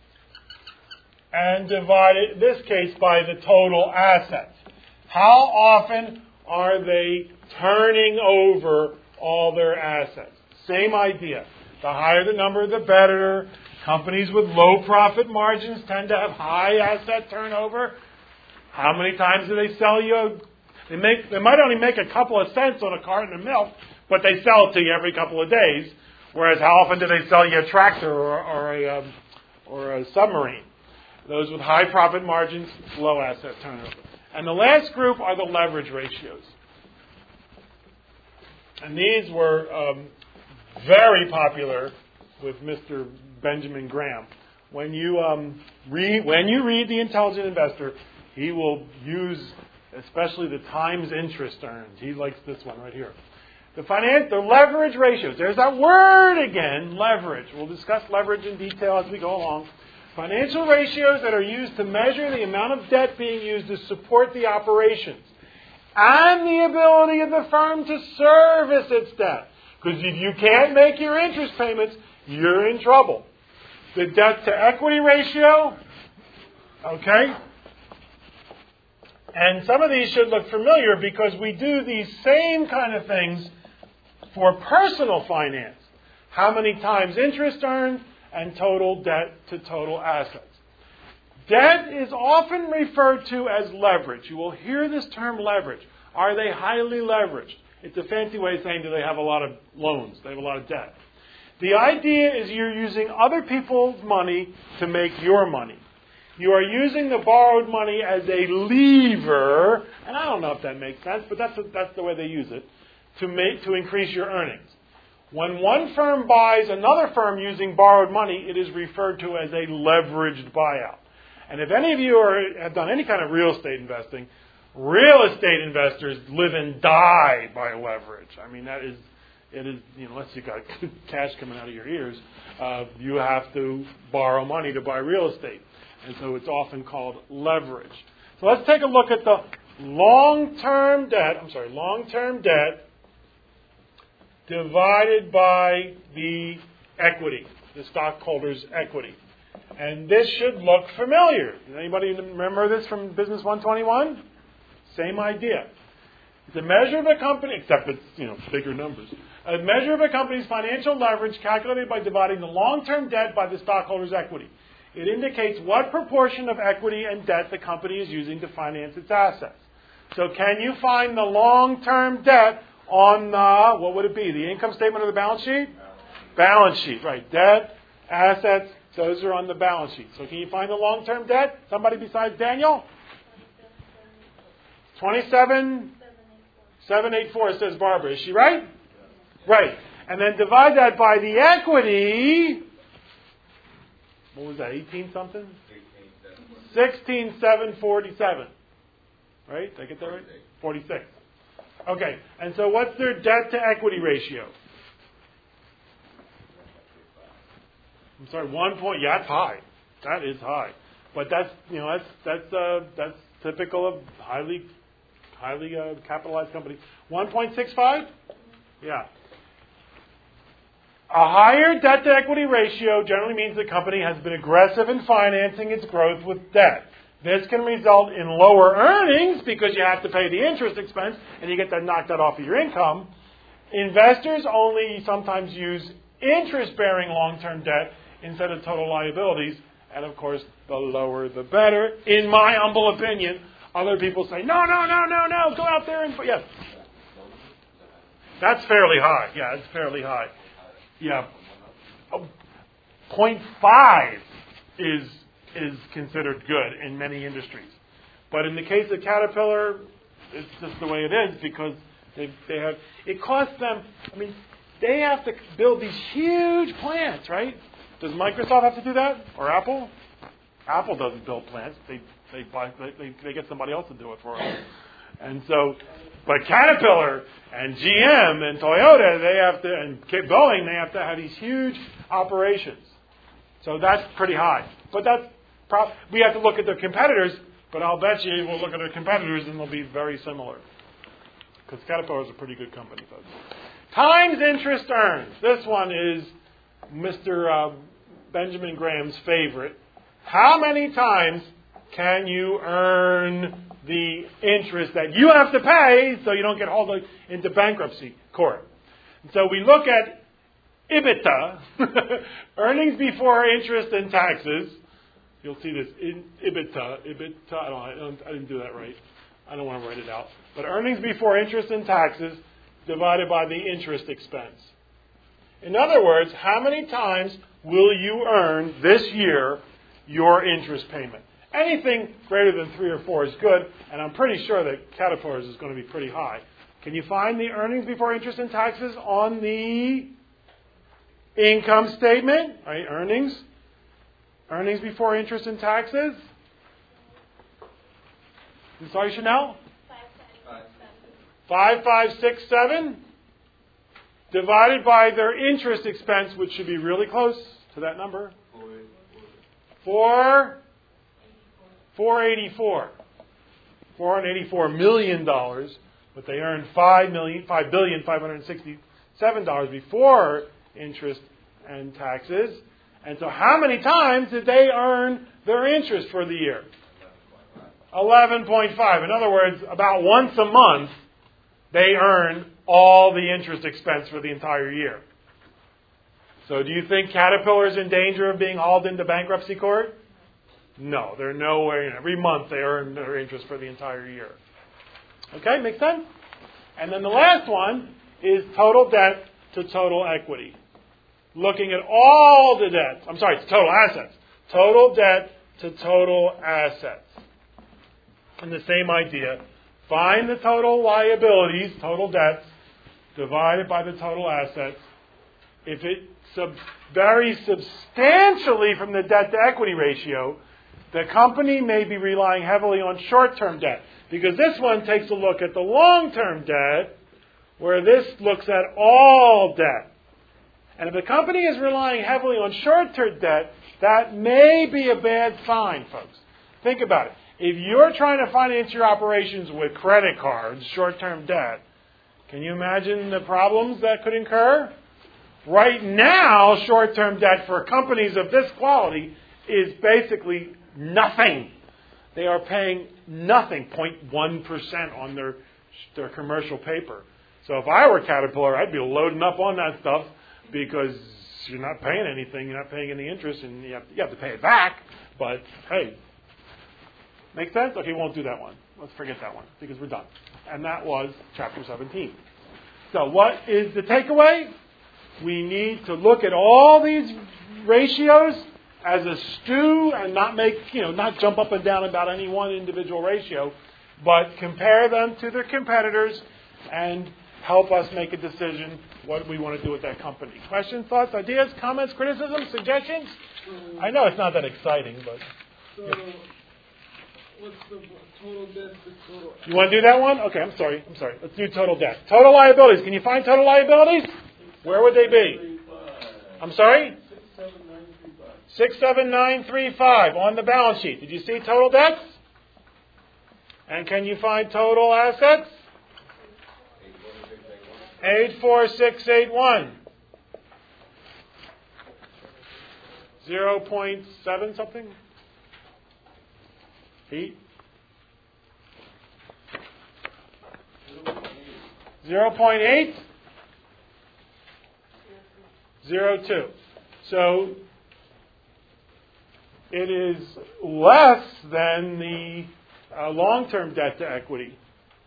and divide it, in this case, by the total assets. How often are they turning over all their assets? Same idea. The higher the number, the better. Companies with low profit margins tend to have high asset turnover. How many times do they sell you? They might only make a couple of cents on a carton of milk, but they sell it to you every couple of days. Whereas how often do they sell you a tractor or a submarine? Those with high profit margins, low asset turnover. And the last group are the leverage ratios. And these were very popular with Mr. Benjamin Graham. When you read The Intelligent Investor, he will use especially the times interest earned. He likes this one right here. The leverage ratios. There's that word again, leverage. We'll discuss leverage in detail as we go along. Financial ratios that are used to measure the amount of debt being used to support the operations and the ability of the firm to service its debt. Because if you can't make your interest payments, you're in trouble. The debt to equity ratio, okay? And some of these should look familiar because we do these same kind of things for personal finance. How many times interest earned and total debt to total assets. Debt is often referred to as leverage. You will hear this term leverage. Are they highly leveraged? It's a fancy way of saying do they have a lot of loans, they have a lot of debt. The idea is you're using other people's money to make your money. You are using the borrowed money as a lever, and I don't know if that makes sense, but that's the way they use it, to increase your earnings. When one firm buys another firm using borrowed money, it is referred to as a leveraged buyout. And if any of you have done any kind of real estate investing, real estate investors live and die by leverage. I mean, it is, unless you've got cash coming out of your ears, you have to borrow money to buy real estate. And so it's often called leverage. So let's take a look at the long-term debt divided by the equity, the stockholder's equity. And this should look familiar. Anybody remember this from Business 121? Same idea. It's a measure of a company, except it's bigger numbers. A measure of a company's financial leverage calculated by dividing the long-term debt by the stockholder's equity. It indicates what proportion of equity and debt the company is using to finance its assets. So can you find the long-term debt on the, what would it be, the income statement or the balance sheet? Balance sheet, right. Debt, assets, those are on the balance sheet. So can you find the long-term debt? Somebody besides Daniel? 27,784, says Barbara. Is she right? Right. And then divide that by the equity. What was that, 18-something? 16,747. Right? Did I get that right? 46. Okay. And so what's their debt to equity ratio? I'm sorry, 1 point. Yeah, that's high. That is high. But that's typical of highly capitalized companies. 1.65? Yeah. A higher debt-to-equity ratio generally means the company has been aggressive in financing its growth with debt. This can result in lower earnings because you have to pay the interest expense and you get that knocked out off of your income. Investors only sometimes use interest-bearing long-term debt instead of total liabilities. And, of course, the lower the better, in my humble opinion. Other people say, no, go out there and... Yes. That's fairly high. Yeah, it's fairly high. Yeah. 0.5 is is considered good in many industries. But in the case of Caterpillar, it's just the way it is because they have, it costs them, they have to build these huge plants, right? Does Microsoft have to do that? Or Apple? Apple doesn't build plants. They get somebody else to do it for them. And so, but Caterpillar and GM and Toyota, they have to, and Boeing, they have to have these huge operations. So that's pretty high. But we have to look at their competitors, but I'll bet you we'll look at their competitors and they'll be very similar. Because Caterpillar is a pretty good company, folks. Times interest earned. This one is Mr. Benjamin Graham's favorite. How many times can you earn the interest that you have to pay so you don't get hauled into bankruptcy court? And so we look at EBITDA, earnings before interest and taxes. You'll see this in EBITDA, I didn't do that right. I don't want to write it out. But earnings before interest and taxes divided by the interest expense. In other words, how many times will you earn this year your interest payment? Anything greater than 3 or 4 is good, and I'm pretty sure that Caterpillar's is going to be pretty high. Can you find the earnings before interest and taxes on the income statement? Right, earnings before interest and taxes. I'm sorry, Chanel? 5567 divided by their interest expense, which should be really close to that number. $484 million, but they earned $5,567 before interest and taxes. And so how many times did they earn their interest for the year? 11.5. In other words, about once a month, they earn all the interest expense for the entire year. So do you think Caterpillar is in danger of being hauled into bankruptcy court? No, they're nowhere. Every month they earn their interest for the entire year. Okay, make sense? And then the last one is total debt to total equity. Looking at all the debts. Total assets. Total debt to total assets. And the same idea. Find the total liabilities, total debts, divided by the total assets. If it varies substantially from the debt to equity ratio, the company may be relying heavily on short-term debt. Because this one takes a look at the long-term debt, where this looks at all debt. And if the company is relying heavily on short-term debt, that may be a bad sign, folks. Think about it. If you're trying to finance your operations with credit cards, short-term debt, can you imagine the problems that could incur? Right now, short-term debt for companies of this quality is basically nothing. They are paying nothing, 0.1% on their commercial paper. So if I were Caterpillar, I'd be loading up on that stuff because you're not paying anything, you're not paying any interest, and you have to pay it back. But hey, make sense? Okay, we won't do that one. Let's forget that one because we're done. And that was chapter 17. So what is the takeaway? We need to look at all these ratios as a stew and not jump up and down about any one individual ratio, but compare them to their competitors and help us make a decision what we want to do with that company. Questions, thoughts, ideas, comments, criticisms, suggestions? I know it's not that exciting, but... So, what's the total debt to total... You want to do that one? Okay, I'm sorry. Let's do total debt. Total liabilities. Can you find total liabilities? Where would they be? I'm sorry? 67935 on the balance sheet. Did you see total debts? And can you find total assets? 84681. 0.7 something? 8? 0.8? 0.2. So it is less than the long-term debt to equity.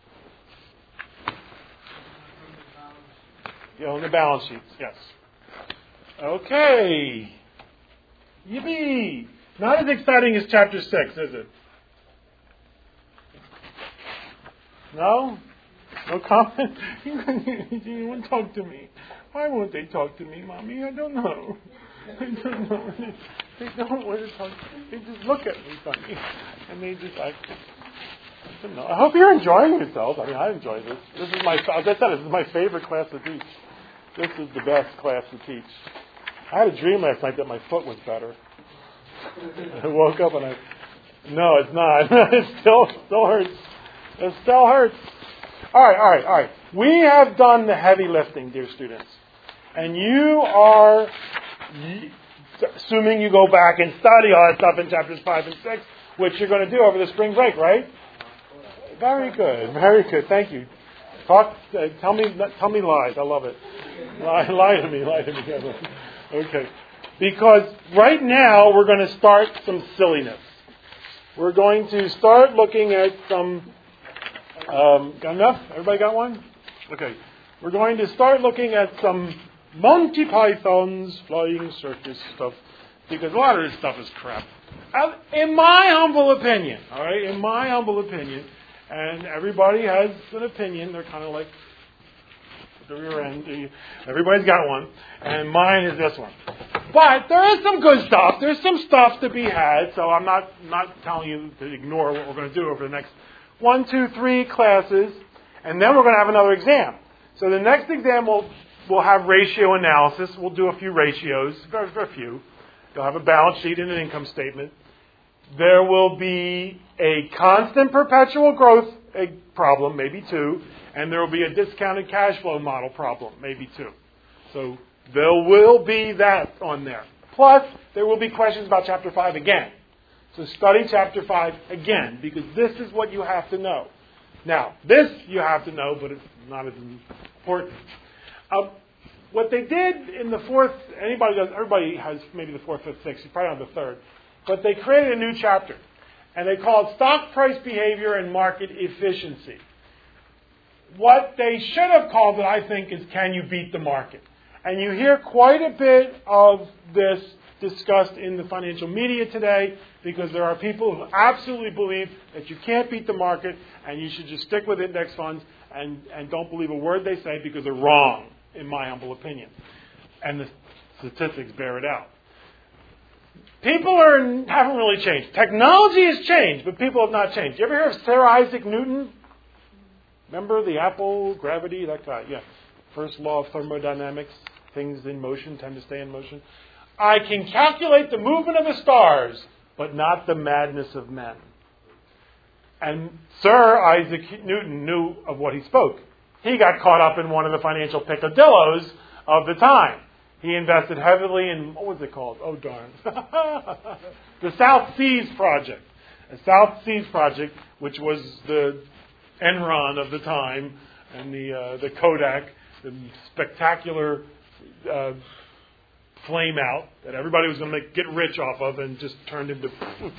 On the balance sheets, yes. Okay. Yippee! Not as exciting as chapter 6, is it? No? No comment? You won't talk to me. Why won't they talk to me, Mommy? I don't know. I don't know. They don't want to talk. They just look at me funny. And they just like, I don't know. I hope you're enjoying yourself. I mean, I enjoy this. This is my, as I said, this is my favorite class to teach. This is the best class to teach. I had a dream last night that my foot was better. I woke up and no, it's not. It still hurts. It still hurts. All right. We have done the heavy lifting, dear students. And you are, assuming you go back and study all that stuff in chapters 5 and 6, which you're going to do over the spring break, right? Very good. Thank you. Tell me lies. I love it. Lie to me. Okay. Because right now we're going to start some silliness. We're going to start looking at some... got enough? Everybody got one? Okay. We're going to start looking at some Monty Python's Flying Circus stuff, because a lot of this stuff is crap. In my humble opinion, all right? In my humble opinion, and everybody has an opinion. They're kind of like the rear end. Everybody's got one, and mine is this one. But there is some good stuff. There's some stuff to be had, so I'm not telling you to ignore what we're going to do over the next 1, 2, 3 classes, and then we're going to have another exam. So the next exam we'll have ratio analysis. We'll do a few ratios, very few. You'll have a balance sheet and an income statement. There will be a constant perpetual growth problem, maybe 2, and there will be a discounted cash flow model problem, maybe 2. So there will be that on there. Plus, there will be questions about Chapter 5 again. So study Chapter 5 again, because this is what you have to know. Now, this you have to know, but it's not as important. What they did in the 4th, everybody has maybe the 4th, 5th, 6th, you probably have the 3rd, but they created a new chapter, and they call it Stock Price Behavior and Market Efficiency. What they should have called it, I think, is Can You Beat the Market? And you hear quite a bit of this discussed in the financial media today, because there are people who absolutely believe that you can't beat the market and you should just stick with index funds and don't believe a word they say because they're wrong, in my humble opinion. And the statistics bear it out. People haven't really changed. Technology has changed, but people have not changed. You ever hear of Sir Isaac Newton? Remember the apple, gravity, that guy? Yeah. First law of thermodynamics. Things in motion tend to stay in motion. I can calculate the movement of the stars, but not the madness of men. And Sir Isaac Newton knew of what he spoke. He got caught up in one of the financial peccadillos of the time. He invested heavily in, what was it called? Oh, darn. The South Seas Project. The South Seas Project, which was the Enron of the time, and the Kodak, the spectacular flame out that everybody was going to get rich off of, and just turned into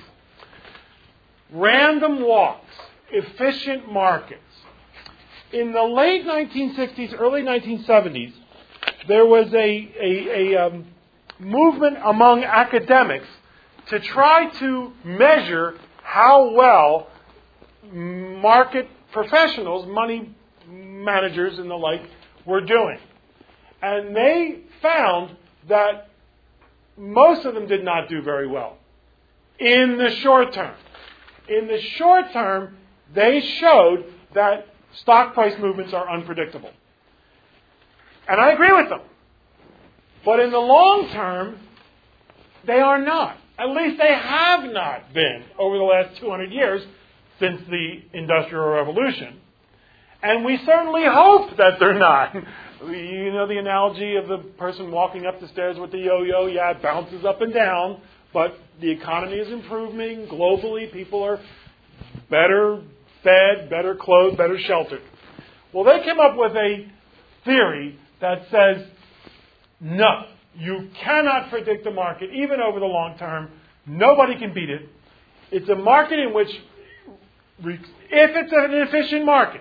random walks, efficient markets. In the late 1960s, early 1970s, there was a movement among academics to try to measure how well market professionals, money managers and the like, were doing. And they found that most of them did not do very well in the short term. In the short term, they showed that stock price movements are unpredictable. And I agree with them. But in the long term, they are not. At least they have not been over the last 200 years since the Industrial Revolution. And we certainly hope that they're not. You know the analogy of the person walking up the stairs with the yo-yo? Yeah, it bounces up and down, but the economy is improving globally. People are better fed, better clothed, better sheltered. Well, they came up with a theory that says, no, you cannot predict the market, even over the long term. Nobody can beat it. It's a market in which, if it's an efficient market,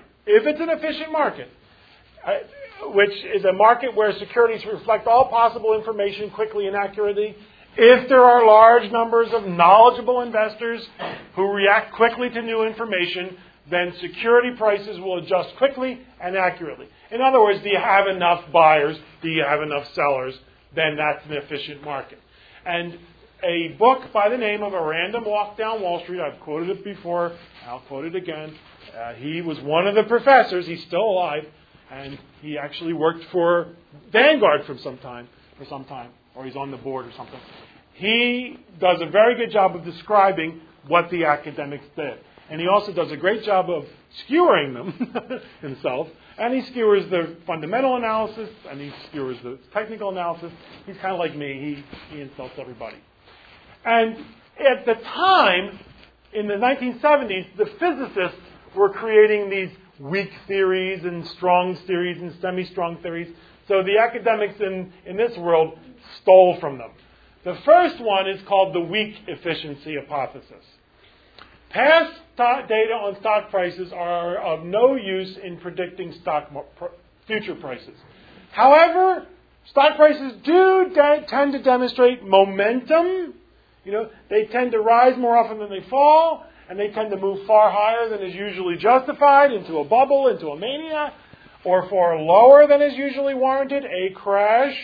which is a market where securities reflect all possible information quickly and accurately, If there are large numbers of knowledgeable investors who react quickly to new information, then security prices will adjust quickly and accurately. In other words, do you have enough buyers? Do you have enough sellers? Then that's an efficient market. And a book by the name of A Random Walk Down Wall Street, I've quoted it before, I'll quote it again. He was one of the professors, he's still alive, and he actually worked for Vanguard for some time, or he's on the board or something. He does a very good job of describing what the academics did. And he also does a great job of skewering them himself. And he skewers the fundamental analysis, and he skewers the technical analysis. He's kind of like me. He insults everybody. And at the time, in the 1970s, the physicists were creating these weak theories and strong theories and semi-strong theories. So the academics in this world stole from them. The first one is called the weak efficiency hypothesis. Past data on stock prices are of no use in predicting future prices. However, stock prices do tend to demonstrate momentum. They tend to rise more often than they fall, and they tend to move far higher than is usually justified, into a bubble, into a mania, or far lower than is usually warranted, a crash.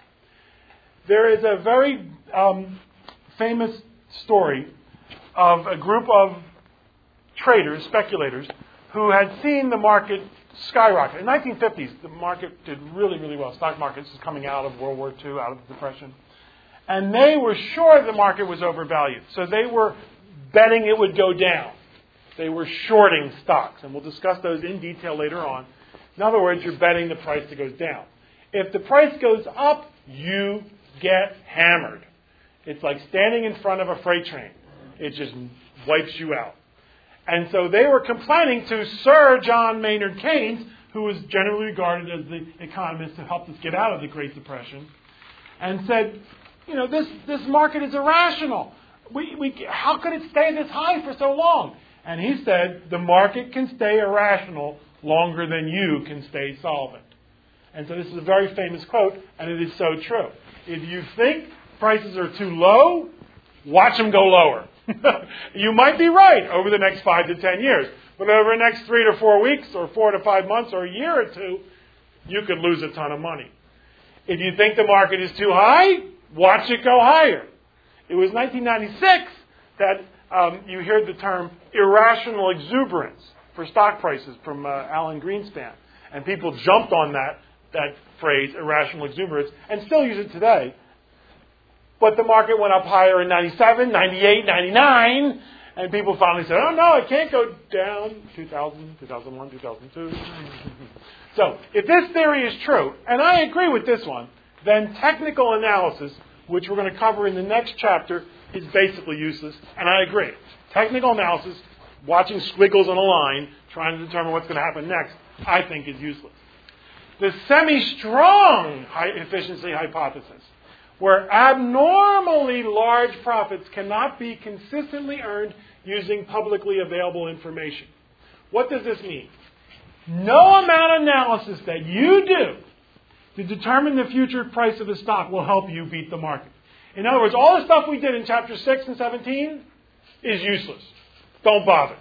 There is a very famous story of a group of traders, speculators, who had seen the market skyrocket. In the 1950s, the market did really, really well. Stock markets was coming out of World War II, out of the Depression. And they were sure the market was overvalued. So they were betting it would go down. They were shorting stocks. And we'll discuss those in detail later on. In other words, you're betting the price that goes down. If the price goes up, you get hammered. It's like standing in front of a freight train. It just wipes you out. And so they were complaining to Sir John Maynard Keynes, who was generally regarded as the economist who helped us get out of the Great Depression, and said, this market is irrational. How could it stay this high for so long? And he said, the market can stay irrational longer than you can stay solvent. And so this is a very famous quote, and it is so true. If you think prices are too low, watch them go lower. You might be right over the next 5 to 10 years, but over the next 3 to 4 weeks or 4 to 5 months or a year or two, you could lose a ton of money. If you think the market is too high, watch it go higher. It was 1996 that you heard the term irrational exuberance for stock prices from Alan Greenspan. And people jumped on that phrase, irrational exuberance, and still use it today. But the market went up higher in 97, 98, 99, and people finally said, oh no, it can't go down 2000, 2001, 2002. So, if this theory is true, and I agree with this one, then technical analysis, which we're going to cover in the next chapter, is basically useless, and I agree. Technical analysis, watching squiggles on a line, trying to determine what's going to happen next, I think is useless. The semi-strong high efficiency hypothesis, where abnormally large profits cannot be consistently earned using publicly available information. What does this mean? No amount of analysis that you do to determine the future price of a stock will help you beat the market. In other words, all the stuff we did in Chapter 6 and 17 is useless. Don't bother.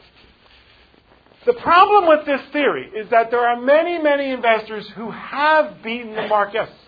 The problem with this theory is that there are many, many investors who have beaten the market. Yes?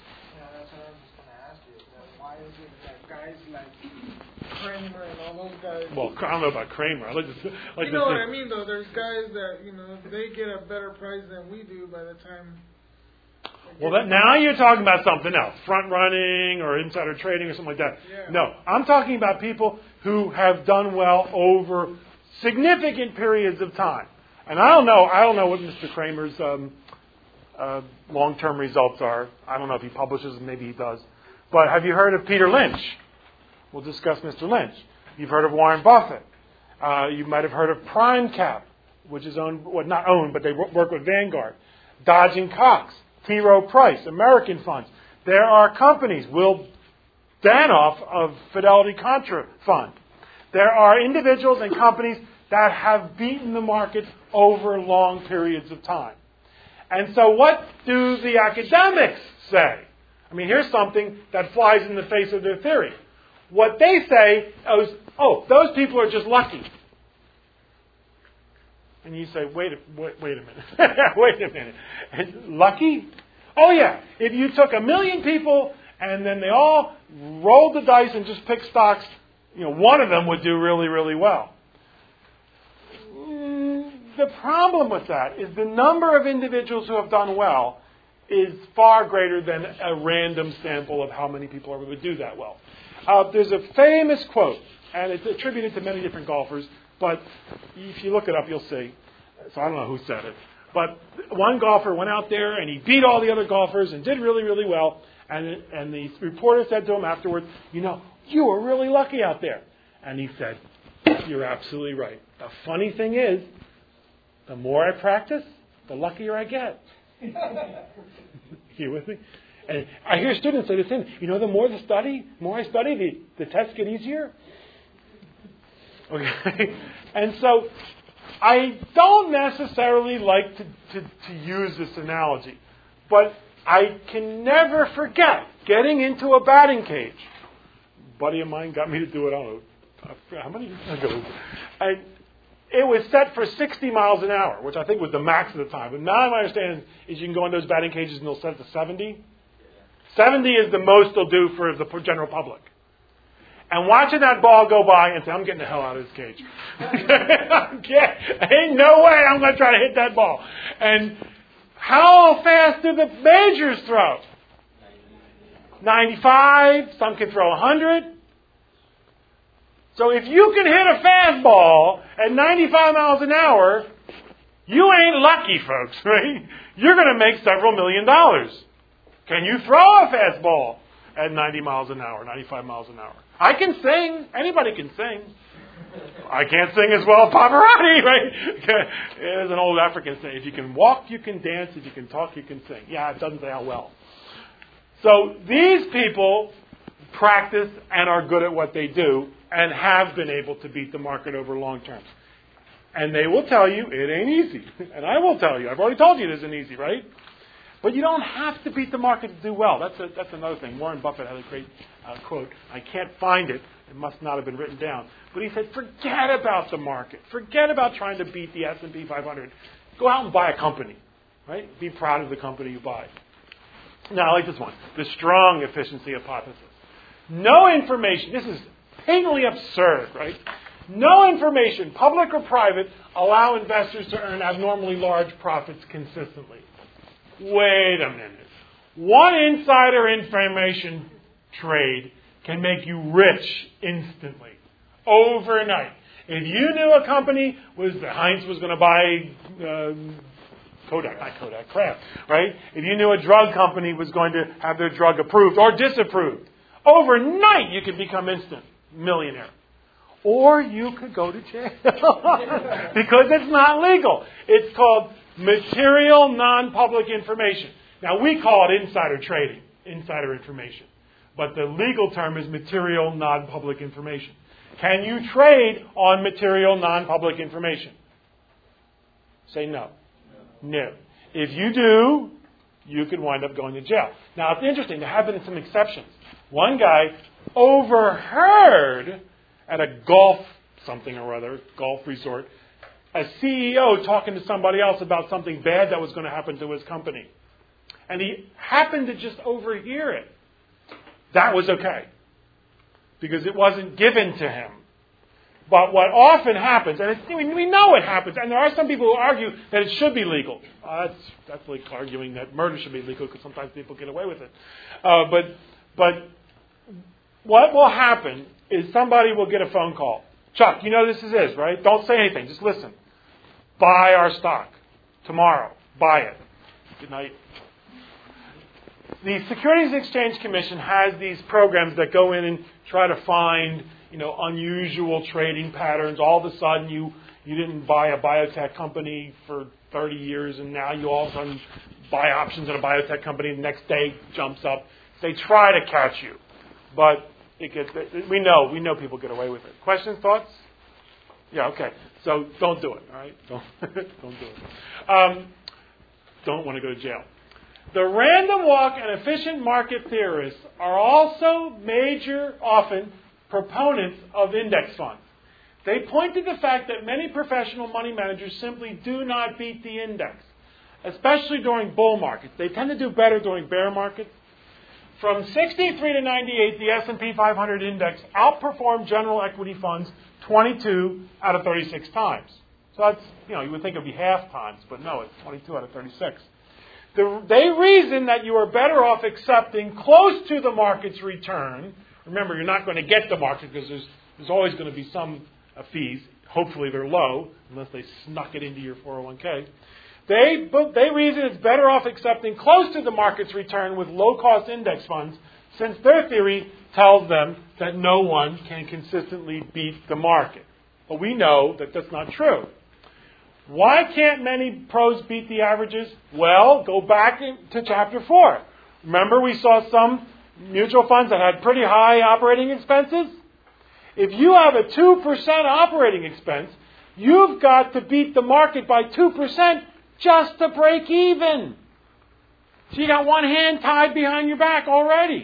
Kramer and all those guys. Well, I don't know about Kramer. You know what I mean, though. There's guys that, they get a better price than we do by the time. Well, now you're talking about something else. Front running or insider trading or something like that. Yeah. No, I'm talking about people who have done well over significant periods of time. And I don't know what Mr. Kramer's long-term results are. I don't know if he publishes them. Maybe he does. But have you heard of Peter Lynch? We'll discuss Mr. Lynch. You've heard of Warren Buffett. You might have heard of PrimeCap, which is owned, well, not owned, but they work with Vanguard. Dodge & Cox, T. Rowe Price, American Funds. There are companies, Will Danoff of Fidelity Contra Fund. There are individuals and companies that have beaten the market over long periods of time. And so what do the academics say? I mean, here's something that flies in the face of their theory. What they say is, oh, those people are just lucky. And you say, wait a minute. Wait a minute. Lucky? Oh, yeah. If you took 1 million people and then they all rolled the dice and just picked stocks, one of them would do really, really well. The problem with that is the number of individuals who have done well is far greater than a random sample of how many people are able to do that well. There's a famous quote, and it's attributed to many different golfers, but if you look it up, you'll see. So I don't know who said it. But one golfer went out there, and he beat all the other golfers and did really, really well. And the reporter said to him afterwards, you were really lucky out there. And he said, you're absolutely right. The funny thing is, the more I practice, the luckier I get. You with me? And I hear students say the same. The more I study, the tests get easier. Okay? And so I don't necessarily like to use this analogy, but I can never forget getting into a batting cage. A buddy of mine got me to do it, I don't know, how many years ago? And it was set for 60 miles an hour, which I think was the max at the time. But now my understanding is you can go in those batting cages and they'll set it to 70. 70 is the most they'll do for the general public. And watching that ball go by and say, I'm getting the hell out of this cage. Ain't no way I'm going to try to hit that ball. And how fast do the majors throw? 95. Some can throw 100. So if you can hit a fastball at 95 miles an hour, you ain't lucky, folks, right? You're going to make several $1 million. Can you throw a fastball at 90 miles an hour, 95 miles an hour? I can sing. Anybody can sing. I can't sing as well as Pavarotti, right? There's an old African saying, if you can walk, you can dance. If you can talk, you can sing. Yeah, it doesn't say how well. So these people practice and are good at what they do and have been able to beat the market over long term. And they will tell you it ain't easy. And I will tell you. I've already told you it isn't easy, right? But you don't have to beat the market to do well. That's another thing. Warren Buffett had a great quote. I can't find it. It must not have been written down. But he said, forget about the market. Forget about trying to beat the S&P 500. Go out and buy a company, right? Be proud of the company you buy. Now, I like this one. The strong efficiency hypothesis. No information. This is patently absurd, right? No information, public or private, allow investors to earn abnormally large profits consistently. Wait a minute. One insider information trade can make you rich instantly, overnight. If you knew a company Heinz was going to buy Kraft, right? If you knew a drug company was going to have their drug approved or disapproved, overnight you could become instant millionaire. Or you could go to jail because it's not legal. It's called material non-public information. Now, we call it insider trading, insider information. But the legal term is material non-public information. Can you trade on material non-public information? Say no. No. If you do, you could wind up going to jail. Now, it's interesting. There have been some exceptions. One guy overheard at a golf resort, a CEO talking to somebody else about something bad that was going to happen to his company. And he happened to just overhear it. That was okay, because it wasn't given to him. But what often happens, and we know it happens, and there are some people who argue that it should be legal. That's like arguing that murder should be legal, because sometimes people get away with it. But what will happen is somebody will get a phone call. Chuck, you know this is, right? Don't say anything. Just listen. Buy our stock. Tomorrow. Buy it. Good night. The Securities and Exchange Commission has these programs that go in and try to find, unusual trading patterns. All of a sudden, you didn't buy a biotech company for 30 years, and now you all of a sudden buy options in a biotech company, and the next day jumps up. They try to catch you, but we know people get away with it. Questions, thoughts? Yeah, okay. So don't do it, all right? Don't do it. Don't want to go to jail. The random walk and efficient market theorists are also often proponents of index funds. They point to the fact that many professional money managers simply do not beat the index, especially during bull markets. They tend to do better during bear markets. From 63 to 98, the S&P 500 index outperformed general equity funds 22 out of 36 times. So that's, you would think it would be half times, but no, it's 22 out of 36. They reason that you are better off accepting close to the market's return. Remember, you're not going to get the market because there's always going to be some fees. Hopefully they're low, unless they snuck it into your 401k. They reason it's better off accepting close to the market's return with low-cost index funds, since their theory tells them that no one can consistently beat the market. But we know that that's not true. Why can't many pros beat the averages? Well, go back to Chapter 4. Remember we saw some mutual funds that had pretty high operating expenses? If you have a 2% operating expense, you've got to beat the market by 2% just to break even. So you got one hand tied behind your back already.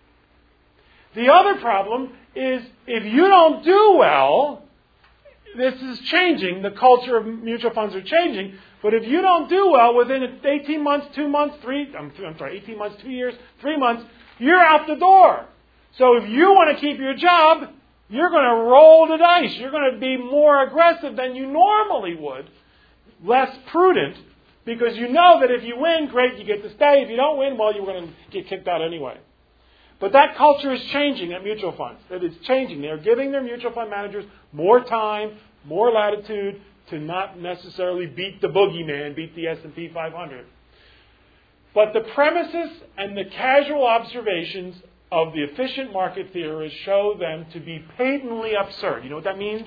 The other problem is if you don't do well, this is changing. The culture of mutual funds are changing. But if you don't do well within 18 months, 2 months, 18 months, 2 years, 3 months, you're out the door. So if you want to keep your job, you're going to roll the dice. You're going to be more aggressive than you normally would. Less prudent, because you know that if you win, great, you get to stay. If you don't win, well, you're going to get kicked out anyway. But that culture is changing at mutual funds. It is changing. They're giving their mutual fund managers more time, more latitude to not necessarily beat the boogeyman, beat the S&P 500. But the premises and the casual observations of the efficient market theorists show them to be patently absurd. You know what that means?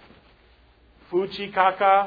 Fuchikaka.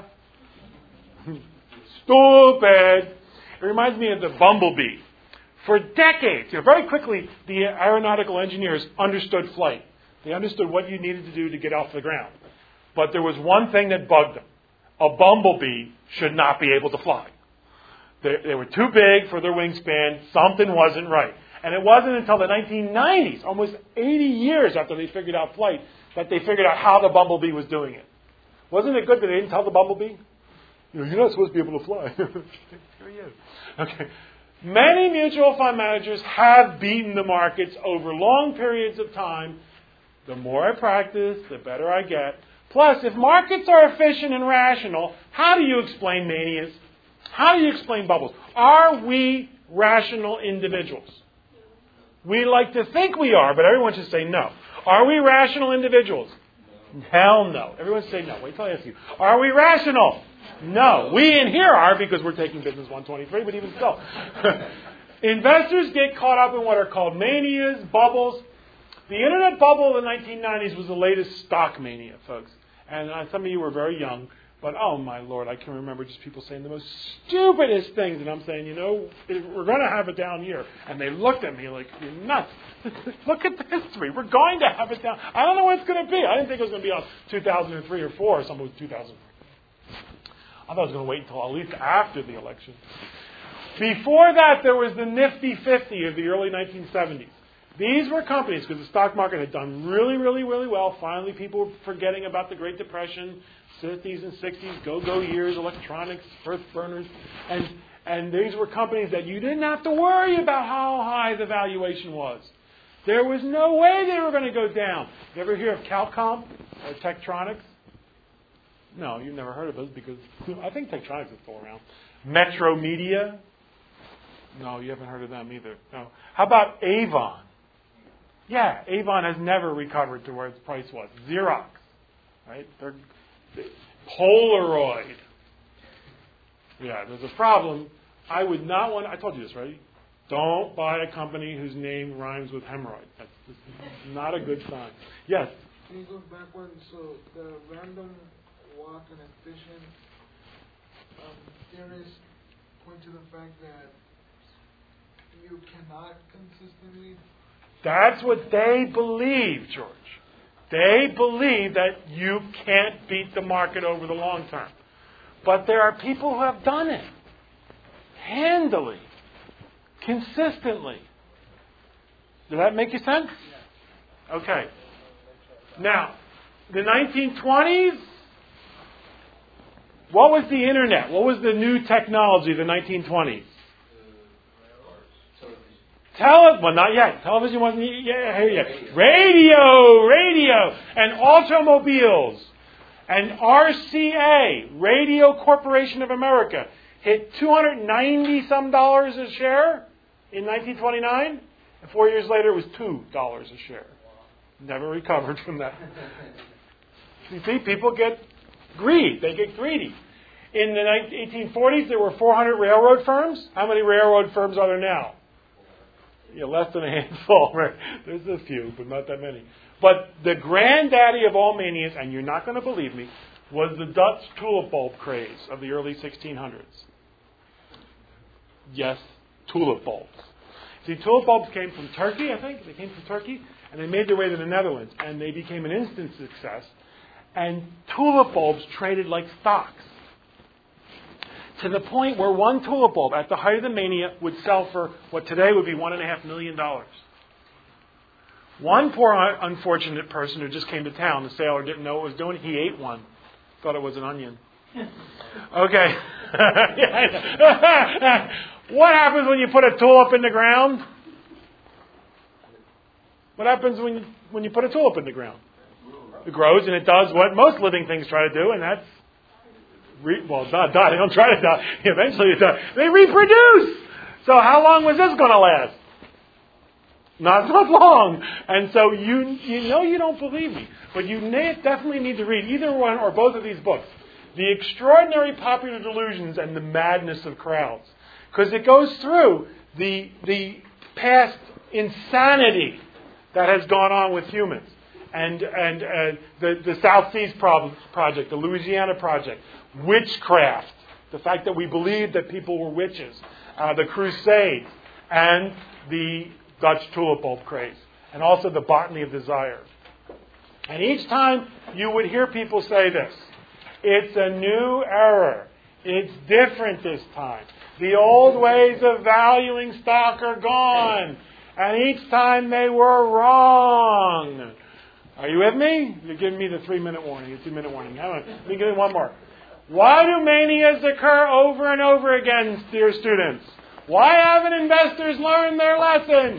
Stupid. It reminds me of the bumblebee. For decades, very quickly, the aeronautical engineers understood flight. They understood what you needed to do to get off the ground. But there was one thing that bugged them. A bumblebee should not be able to fly. They were too big for their wingspan. Something wasn't right. And it wasn't until the 1990s, almost 80 years after they figured out flight, that they figured out how the bumblebee was doing it. Wasn't it good that they didn't tell the bumblebee? You're not supposed to be able to fly. Here he is. Okay. Many mutual fund managers have beaten the markets over long periods of time. The more I practice, the better I get. Plus, if markets are efficient and rational, how do you explain manias? How do you explain bubbles? Are we rational individuals? We like to think we are, but everyone should say no. Are we rational individuals? Hell no. Everyone say no. Wait till I ask you. Are we rational? No. We in here are, because we're taking business 123, but even so. Investors get caught up in what are called manias, bubbles. The internet bubble in the 1990s was the latest stock mania, folks. And some of you were very young, but oh my Lord, I can remember just people saying the most stupidest things. And I'm saying, we're going to have a down year. And they looked at me like, you're nuts. Look at the history. We're going to have it down. I don't know what it's going to be. I didn't think it was going to be on 2003 or 4 or something with 2000. I thought I was going to wait until at least after the election. Before that, there was the Nifty 50 of the early 1970s. These were companies, because the stock market had done really, really, really well. Finally, people were forgetting about the Great Depression, 50s and 60s, go-go years, electronics, earth burners. And these were companies that you didn't have to worry about how high the valuation was. There was no way they were going to go down. You ever hear of Calcom or Tektronix? No, you've never heard of those because I think Tektronix is still around. Metro Media? No, you haven't heard of them either. No. How about Avon? Yeah, Avon has never recovered to where its price was. Xerox, right? Polaroid. Yeah, there's a problem. I would not want, I told you this, right? Don't buy a company whose name rhymes with hemorrhoid. That's not a good sign. Yes? Can you go back one? So the random walk and efficient theorists point to the fact that you cannot consistently... That's what they believe, George. They believe that you can't beat the market over the long term. But there are people who have done it. Handily. Consistently. Does that make you sense? Okay. Now, the 1920s, what was the internet? What was the new technology of the 1920s? Well, not yet. Television wasn't yet. Radio, and automobiles. And RCA, Radio Corporation of America, hit $290-some a share in 1929. And 4 years later, it was $2 a share. Never recovered from that. You see, people get greed. They get greedy. In the 1840s, there were 400 railroad firms. How many railroad firms are there now? Less than a handful. Right? There's a few, but not that many. But the granddaddy of all manias, and you're not going to believe me, was the Dutch tulip bulb craze of the early 1600s. Yes, tulip bulbs. See, tulip bulbs came from Turkey, I think. They came from Turkey, and they made their way to the Netherlands, and they became an instant success. And tulip bulbs traded like stocks, to the point where one tulip bulb, at the height of the mania, would sell for what today would be $1.5 million. One poor unfortunate person who just came to town, the sailor didn't know what was doing, he ate one. Thought it was an onion. Okay. What happens when you put a tulip in the ground? What happens when you put a tulip in the ground? It grows, and it does what most living things try to do, and that's not die. They don't try to die. Eventually they die. They reproduce. So how long was this going to last? Not long. And so you know you don't believe me, but you definitely need to read either one or both of these books. The Extraordinary Popular Delusions and the Madness of Crowds. Because it goes through the past insanity that has gone on with humans. And the South Seas Project, the Louisiana Project, witchcraft, the fact that we believed that people were witches, the Crusades, and the Dutch tulip bulb craze, and also the botany of desire. And each time you would hear people say this, it's a new era. It's different this time. The old ways of valuing stock are gone. And each time they were wrong. Are you with me? You're giving me the 3-minute warning, the 2-minute warning. Let me give you one more. Why do manias occur over and over again, dear students? Why haven't investors learned their lessons?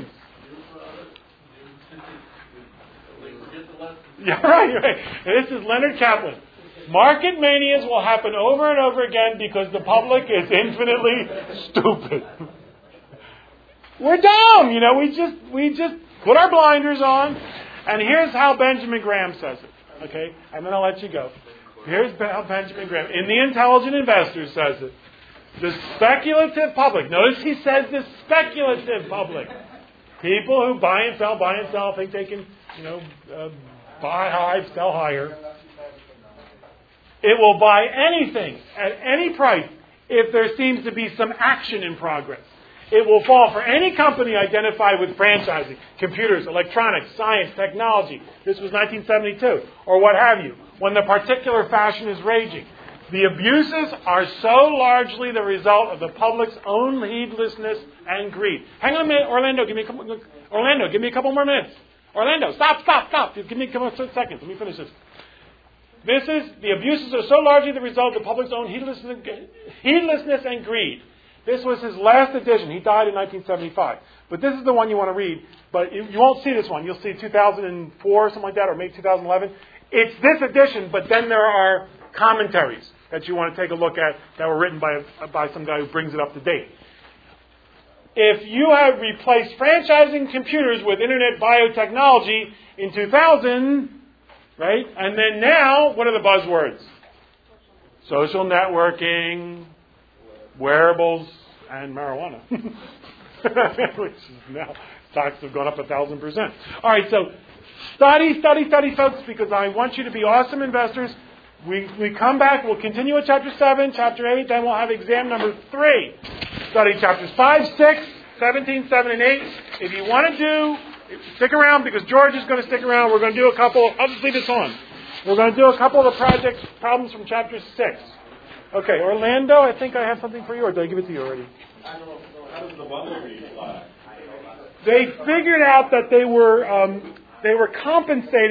Yeah, right. This is Leonard Kaplan. Market manias will happen over and over again because the public is infinitely stupid. We're dumb, we just put our blinders on. And here's how Benjamin Graham says it. Okay? And then I'll let you go. Here's how Benjamin Graham, in The Intelligent Investor, says it. The speculative public. Notice he says the speculative public. People who buy and sell, think they can, buy high, sell higher. It will buy anything at any price if there seems to be some action in progress. It will fall for any company identified with franchising, computers, electronics, science, technology. This was 1972, or what have you, when the particular fashion is raging. The abuses are so largely the result of the public's own heedlessness and greed. Hang on a minute, Orlando, give me a couple more minutes. Orlando, stop. Give me a couple more seconds. Let me finish this. The abuses are so largely the result of the public's own heedlessness and greed. This was his last edition. He died in 1975. But this is the one you want to read. But you won't see this one. You'll see 2004, something like that, or maybe 2011. It's this edition, but then there are commentaries that you want to take a look at that were written by some guy who brings it up to date. If you have replaced franchising computers with internet biotechnology in 2000, right? And then now, what are the buzzwords? Social networking, wearables, and marijuana. Which is now, stocks have gone up 1,000%. All right, so study, folks, because I want you to be awesome investors. We come back, we'll continue with Chapter 7, Chapter 8, then we'll have exam number 3. Study Chapters 5, 6, 17, 7, and 8. If you want to stick around, because George is going to stick around, we're going to do a couple, I'll just leave this on. We're going to do a couple of the problems from Chapter 6. Okay, Orlando, I think I have something for you, or did I give it to you already? I don't know. How does the bumblebee fly? They figured out that they were compensating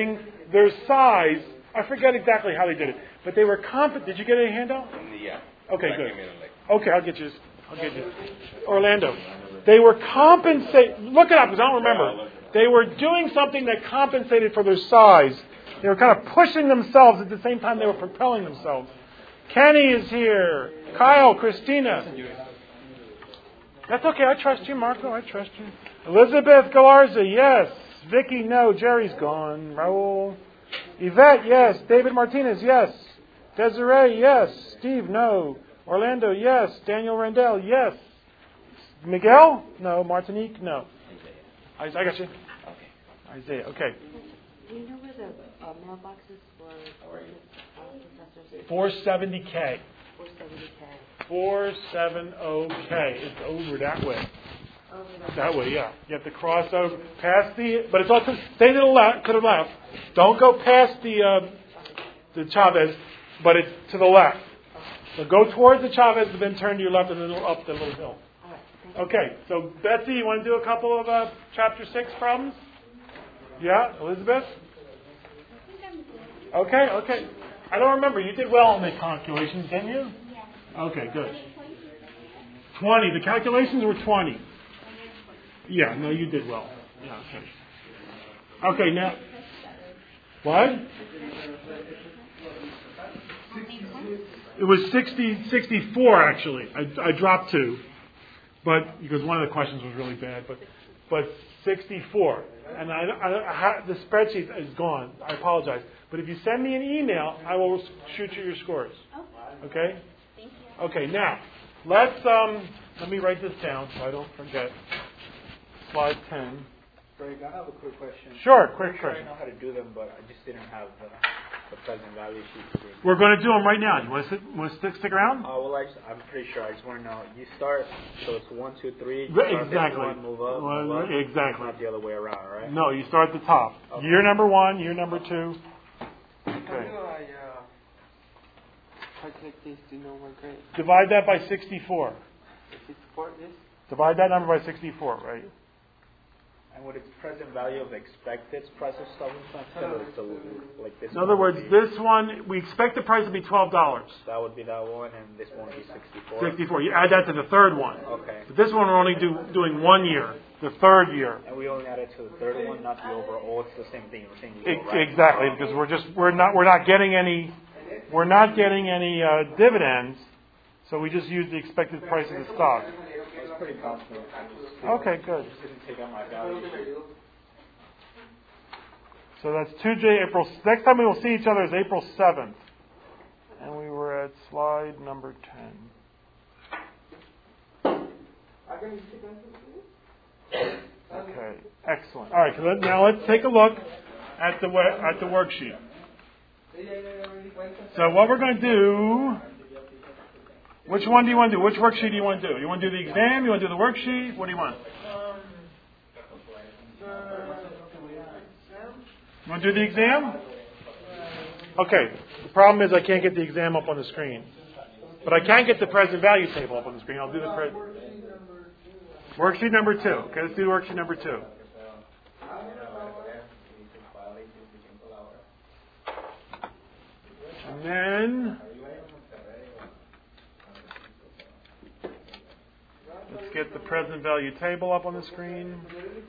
their size. I forget exactly how they did it, but they were Did you get a handout? Yeah. Okay, good. Okay, I'll get you. Orlando. They were look it up because I don't remember. They were doing something that compensated for their size. They were kind of pushing themselves at the same time they were propelling themselves. Kenny is here. Kyle, Christina. That's okay. I trust you, Marco. I trust you. Elizabeth Galarza, yes. Vicky, no. Jerry's gone. Raul. Yvette, yes. David Martinez, yes. Desiree, yes. Steve, no. Orlando, yes. Daniel Randell, yes. Miguel? No. Martinique? No. I got you. Okay. Isaiah, okay. Do you know where the mailboxes for professors? 470K. 470K. 470K. It's over that way. Over That way, yeah. You have to cross over, past but it's all stay to the left, Don't go past the Chavez, but it's to the left. So go towards the Chavez, but then turn to your left and then up the little hill. Okay, so Betsy, you want to do a couple of Chapter 6 problems? Yeah, Elizabeth? Okay. I don't remember. You did well on the calculations, didn't you? Yeah. Okay, good. 20. The calculations were 20. Yeah, no, you did well. Yeah, okay. Okay, now. What? It was 64, actually. I dropped 2. But because one of the questions was really bad, but 64, and the spreadsheet is gone. I apologize. But if you send me an email, I will shoot you your scores. Okay? Thank you. Okay. Now let me write this down so I don't forget. Slide 10. Greg, I have a quick question. Sure, quick question. I know how to do them, but I just didn't have the present value sheet to do. We're going to do them right now. You want to stick around? Well, I'm pretty sure. I just want to know. You start, so it's 1, 2, 3. Exactly. One, move up, exactly. Not the other way around, right? No, you start at the top. Okay. Year number 1, year number 2. Okay. Calculate this to know what grade. Divide that by 64. 64 is? Divide that number by 64, right? And what is present value of expected price of stock like this? In other words, this one, we expect the price to be $12. That would be that one, and this one would be 64. 64. You add that to the third one. Okay. But this one we're only doing 1 year, the third year. And we only add it to the third one, not the overall. It's the same thing. We're saying right? Exactly, because we're not getting any dividends, so we just use the expected price of the stock. It's pretty confident. Okay, good. Just didn't take out my value. So that's Tuesday, April. Next time we will see each other is April 7th, and we were at slide number 10. Okay, excellent. All right, so now let's take a look at the worksheet. So what we're going to do. Which one do you want to do? Which worksheet do you want to do? You want to do the exam? You want to do the worksheet? What do you want? You want to do the exam? Okay. The problem is I can't get the exam up on the screen. But I can get the present value table up on the screen. I'll do the worksheet number 2. Okay, let's do worksheet number 2. And then let's get the present value table up on the screen.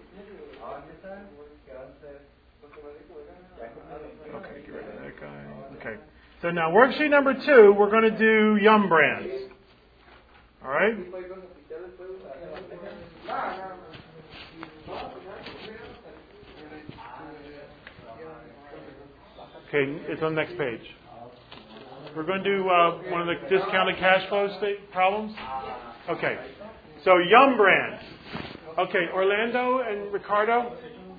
Okay, get rid of that guy. Okay. So now worksheet number 2, we're going to do Yum Brands. All right? Okay, it's on the next page. We're going to do one of the discounted cash flow problems. Okay. So Yum Brands. Okay, Orlando and Ricardo.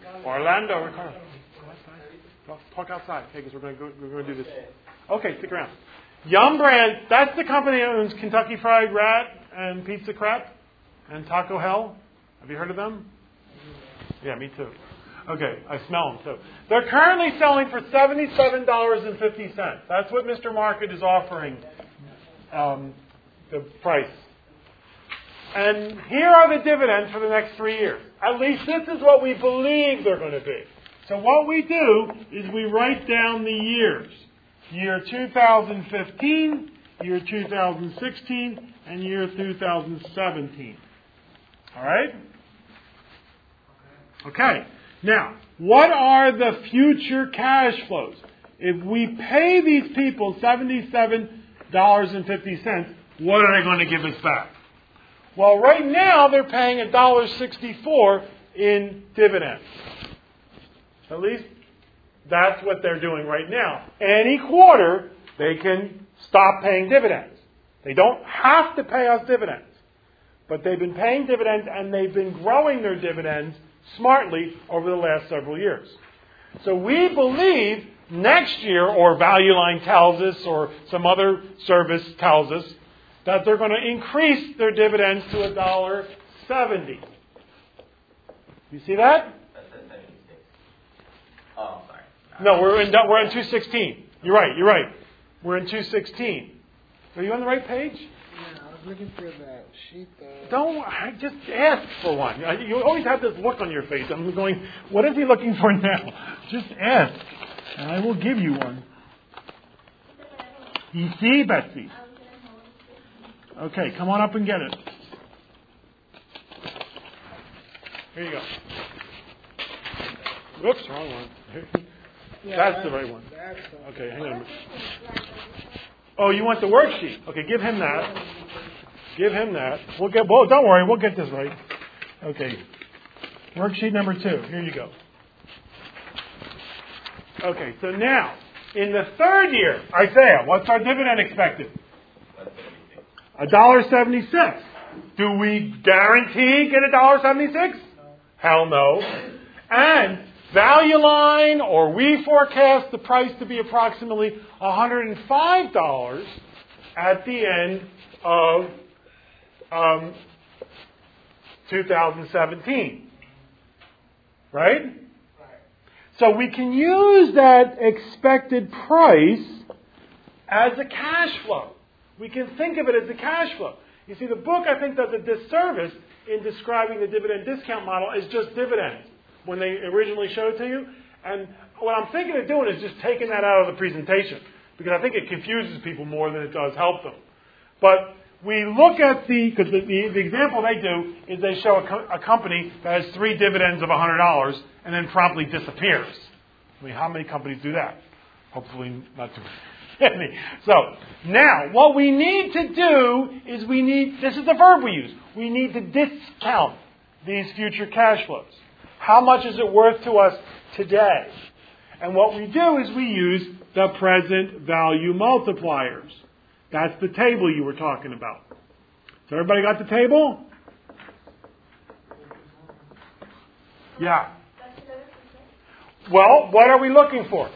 Talk outside, okay, because we're going to do this. Okay, stick around. Yum Brands, that's the company that owns Kentucky Fried Rat and Pizza Crap and Taco Hell. Have you heard of them? Yeah, me too. Okay, I smell them too. They're currently selling for $77.50. That's what Mr. Market is offering the price. And here are the dividends for the next 3 years. At least this is what we believe they're going to be. So what we do is we write down the years. Year 2015, year 2016, and year 2017. All right? Okay. Now, what are the future cash flows? If we pay these people $77.50, what are they going to give us back? Well, right now they're paying $1.64 in dividends. At least that's what they're doing right now. Any quarter, they can stop paying dividends. They don't have to pay us dividends. But they've been paying dividends, and they've been growing their dividends smartly over the last several years. So we believe next year, or Value Line tells us, or some other service tells us, that they're going to increase their dividends to $1.70. You see that? That's at 76. Oh, sorry. No, we're in 216. You're right. We're in 216. Are you on the right page? Yeah, I was looking for that sheet though. I just ask for one. You always have this look on your face. I'm going, what is he looking for now? Just ask, and I will give you one. You see, Betsy? Okay, come on up and get it. Here you go. Whoops, wrong one. That's the right one. Okay, hang on a minute. Oh, you want the worksheet? Okay, give him that. Give him that. Don't worry, we'll get this right. Okay. Worksheet number 2. Here you go. Okay, so now, in the third year, Isaiah, what's our dividend expected? $1.76. Do we guarantee get $1.76? No. Hell no. And Value Line, or we forecast the price to be approximately $105 at the end of 2017. Right? So we can use that expected price as a cash flow. We can think of it as a cash flow. You see, the book, I think, does a disservice in describing the dividend discount model as just dividends when they originally showed it to you. And what I'm thinking of doing is just taking that out of the presentation, because I think it confuses people more than it does help them. But we look at because the example they do is they show a company that has 3 dividends of $100 and then promptly disappears. I mean, how many companies do that? Hopefully not too many. So, now, what we need to do is this is the verb we use, we need to discount these future cash flows. How much is it worth to us today? And what we do is we use the present value multipliers. That's the table you were talking about. So everybody got the table? Yeah. Well, what are we looking for?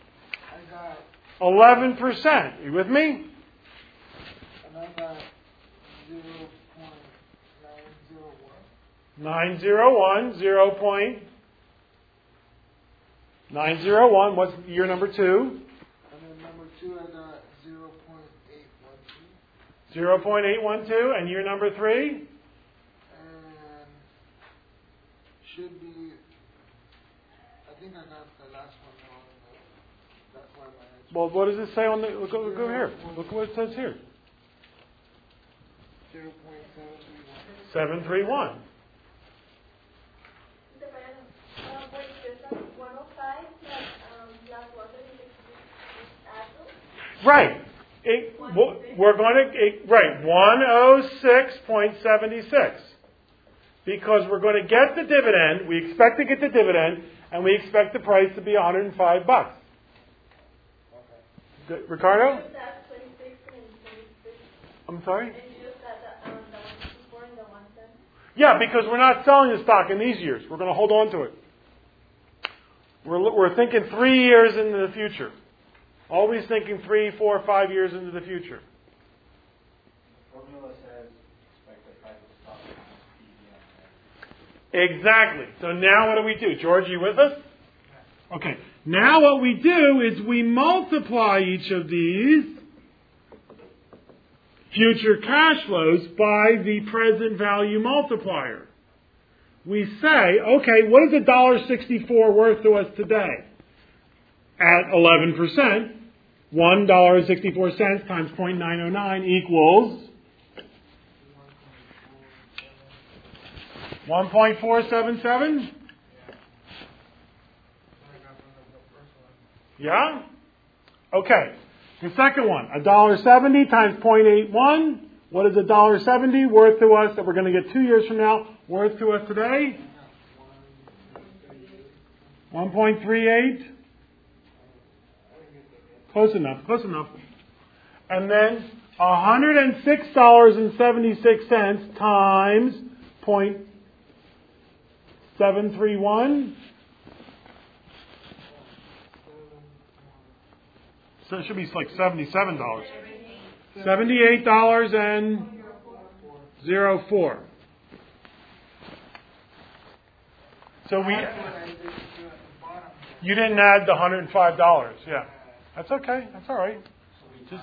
11%. Are you with me? And I got 0.901. 0.901. What's year number 2? And then number 2, I got 0.812. 0.812. And year number 3? And should be, I think I got the last one wrong. That's why my answer. Well, what does it say on the... Look over here. Look what it says here. 0.731. 731. Right. We're going to... Right. 106.76. Because we're going to get the dividend. We expect to get the dividend. And we expect the price to be $105. Good. Ricardo? I'm sorry? Yeah, because we're not selling the stock in these years. We're going to hold on to it. We're thinking 3 years into the future. Always thinking 3, 4, 5 years into the future. Formula says expect the price of stock. Exactly. So now what do we do? George, are you with us? Okay. Now what we do is we multiply each of these future cash flows by the present value multiplier. we say, okay, what is $1.64 worth to us today? At 11%, $1.64 times 0.909 equals 1.477? Yeah? Okay. The second one, $1.70 times 0.81. What is $1.70 worth to us that we're going to get 2 years from now worth to us today? 1.38. Close enough. And then $106.76 times 0.731. So it should be like $77. $78.04. So you didn't add the $105. Yeah. That's okay. That's all right. Just,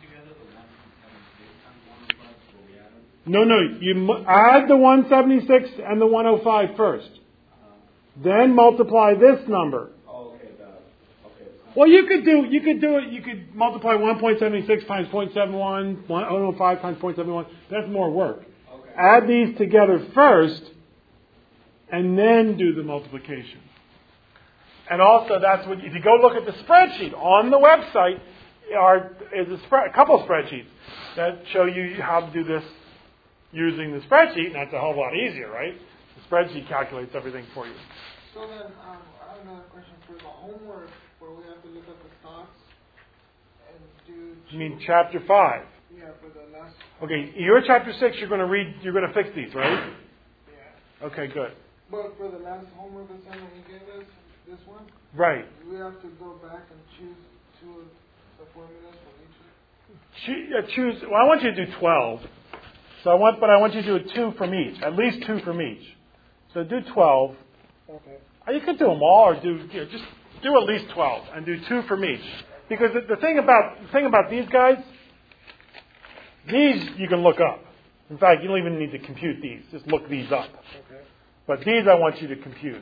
no. You add the 176 and the 105 first. Then multiply this number. Well, you could do it. You could multiply 1.76 times 0.71, 105 times 0.71. That's more work. Okay. Add these together first, and then do the multiplication. And also, that's what if you go look at the spreadsheet on the website, is a couple of spreadsheets that show you how to do this using the spreadsheet, and that's a whole lot easier, right? The spreadsheet calculates everything for you. So then, I have another question for the homework, where we have to look at the stocks and do. You mean chapter 5? Yeah, for the last. Okay, you're chapter 6. You're going to read. You're going to fix these, right? Yeah. Okay, good. But for the last homework assignment you gave us, this one. Right. We have to go back and choose two of the formulas for each. Choose. Well, I want you to do 12. But I want you to do 2 from each. At least 2 from each. So do 12. Okay. You could do them all, or just do at least 12 and do 2 from each. Because the thing about these guys, these you can look up. In fact, you don't even need to compute these. Just look these up. Okay. But these I want you to compute.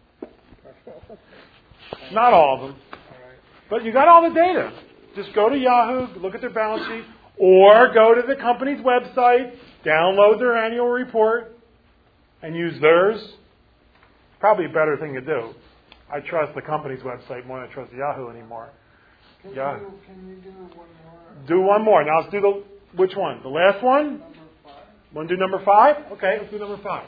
Not all of them. But you got all the data. Just go to Yahoo, look at their balance sheet, or go to the company's website, download their annual report, and use theirs. Probably a better thing to do. I trust the company's website more than I trust Yahoo anymore. Can you do one more? Do one more. Now let's do which one? The last one? Number 5. Want to do number 5? Okay, let's do number 5.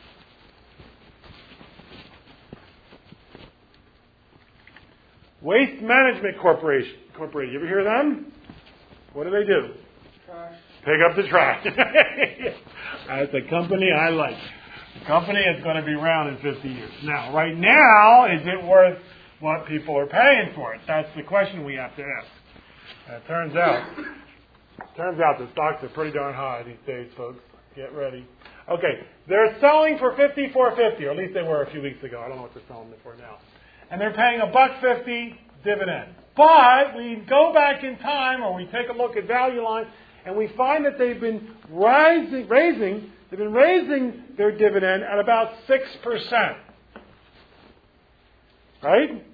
Waste Management Corporation. You ever hear of them? What do? Trash. Pick up the trash. That's a company I like. A company that's going to be around in 50 years. Now, right now, is it worth what people are paying for it? That's the question we have to ask. And it turns out the stocks are pretty darn high these days, folks. Get ready. Okay, they're selling for $54.50, or at least they were a few weeks ago. I don't know what they're selling it for now. And they're paying $1.50 dividend. But we go back in time, or we take a look at Value Line, and we find that they've been raising their dividend at about 6%. Right?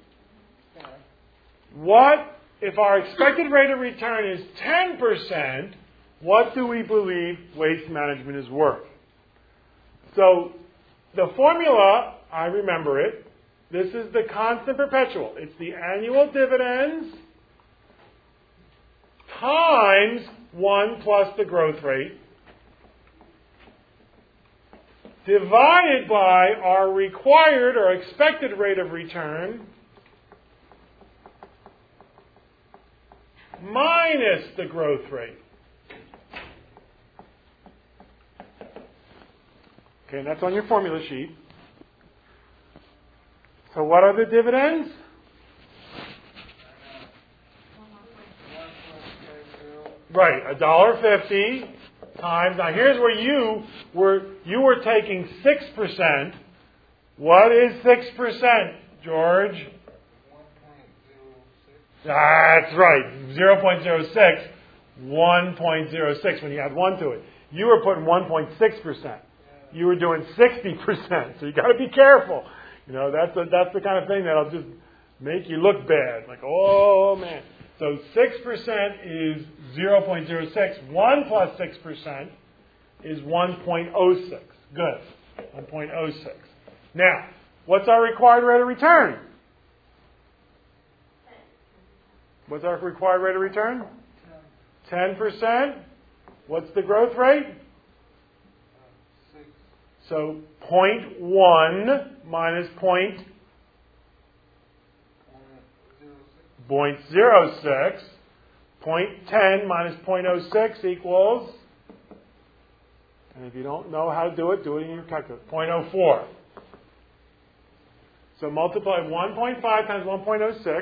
What if our expected rate of return is 10%? What do we believe Waste Management is worth? So the formula, I remember it. This is the constant perpetual. It's the annual dividends times 1 plus the growth rate divided by our required or expected rate of return minus the growth rate. Okay, and that's on your formula sheet. So what are the dividends? Right, $1.50 times. Now here's where you were taking 6%. What is 6%, George? 1.06. That's right, 0.06, 1.06 when you add 1 to it. You were putting 1.6%. you were doing 60%. So you got to be careful. You know, that's the kind of thing that'll just make you look bad. Like, oh man. So 6% is 0.06. 1 plus 6% is 1.06. Good. 1.06. Now, what's our required rate of return? What's our required rate of return? 10%. What's the growth rate? 6. So 0.1 minus 0.06. 0.10 minus 0.06 equals, and if you don't know how to do it in your calculator, 0.04. So multiply 1.5 times 1.06.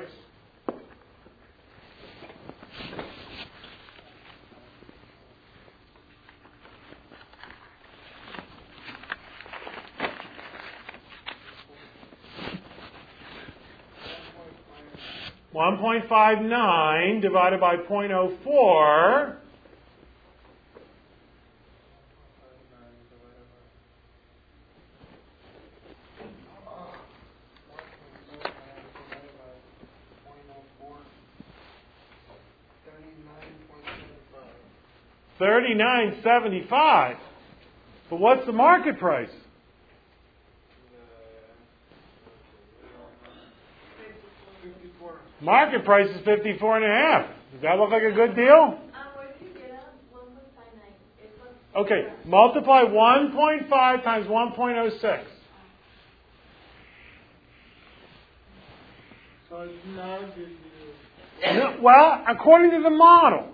.59 divided by 0.04 $39.75. But what's the market price? Market price is 54.5. Does that look like a good deal? Where did you get 1.59? Okay, multiply 1.5 times 1.06. So it's not good news. Well, according to the model,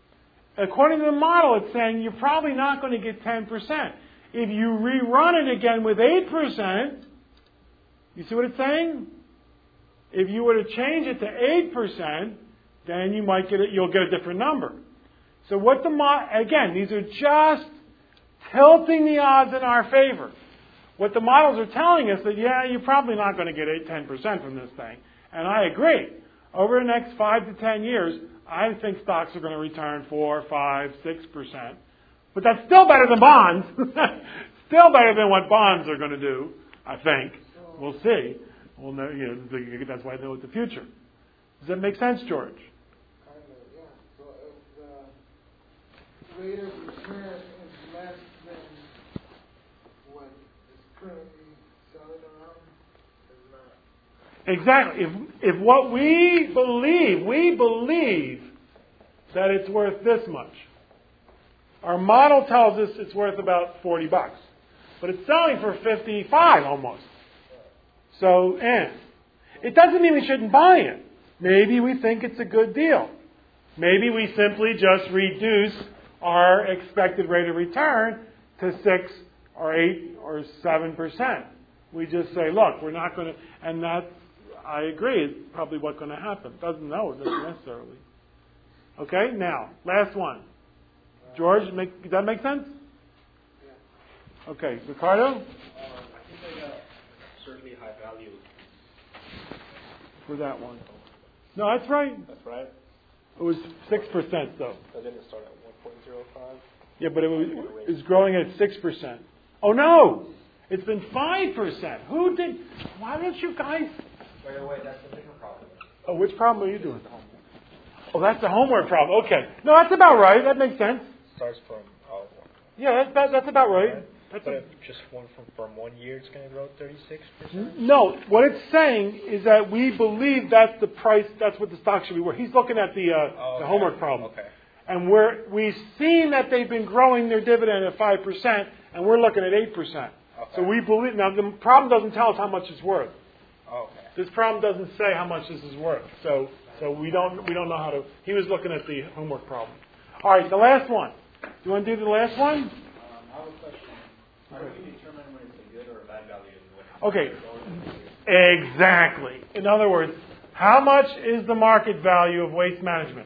it's saying you're probably not going to get 10%. If you rerun it again with 8%, you see what it's saying? If you were to change it to 8%, then you'll get a different number. So again, these are just tilting the odds in our favor. What the models are telling us that, you're probably not going to get 10% from this thing. And I agree. Over the next 5 to 10 years, I think stocks are going to return 4, 5, 6%. But that's still better than bonds. Still better than what bonds are going to do, I think. We'll see. Well, no, that's why I know it's the future. Does that make sense, George? Kind of, yeah. So if the rate of return is less than what is currently selling around, it's not. Exactly. If what we believe that it's worth this much. Our model tells us it's worth about $40, but it's selling for 55 almost. So, it doesn't mean we shouldn't buy it. Maybe we think it's a good deal. Maybe we simply just reduce our expected rate of return to 6 or 8 or 7%. We just say, look, we're not going to, and that's, I agree, is probably what's going to happen. Doesn't necessarily. Okay, now, last one. George, does that make sense? Okay, Ricardo? I think I got certainly high value. For that one. No, that's right. That's right. It was 6% though. But then it started at 1.05. Yeah, but it was growing at 6%. Oh no! It's been 5%. Why don't you guys? Wait, that's a different problem. Oh, which problem are you doing? Oh, that's the homework problem. Okay. No, that's about right. That makes sense. Starts from Yeah, that's about right. That's but just from 1 year, it's going to grow 36%. No, what it's saying is that we believe that's the price. That's what the stock should be worth. He's looking at the homework problem. Okay. And we've seen that they've been growing their dividend at 5%, and we're looking at 8%. Okay. So we believe. Now the problem doesn't tell us how much it's worth. Okay. This problem doesn't say how much this is worth. So we don't know how to. He was looking at the homework problem. All right, the last one. Do you want to do the last one? I have a question. How do we determine when it's a good or a bad value? Okay. Exactly. In other words, how much is the market value of waste management?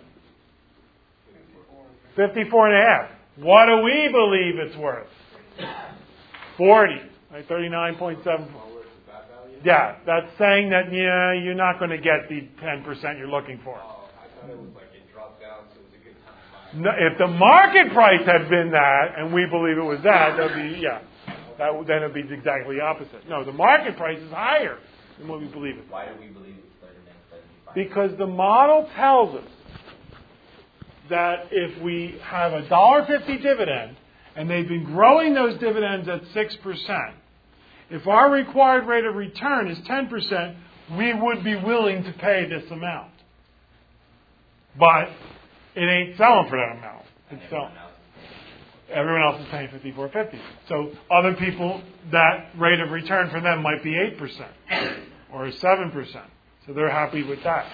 54.5. What do we believe it's worth? 40. Right, 39.7. Yeah, that's saying that you're not going to get the 10% you're looking for. I thought it was like it dropped down, so it was a good time to buy. No, if the market price had been that, and we believe it was that would be, yeah. Then it would be exactly the opposite. No, the market price is higher than what we believe it. Why do we believe it's better than 75? Because the model tells us that if we have a $1.50 dividend, and they've been growing those dividends at 6%, if our required rate of return is 10%, we would be willing to pay this amount. But it ain't selling for that amount. It's selling. Everyone else is paying $54.50. So other people, that rate of return for them might be 8% or 7%. So they're happy with that.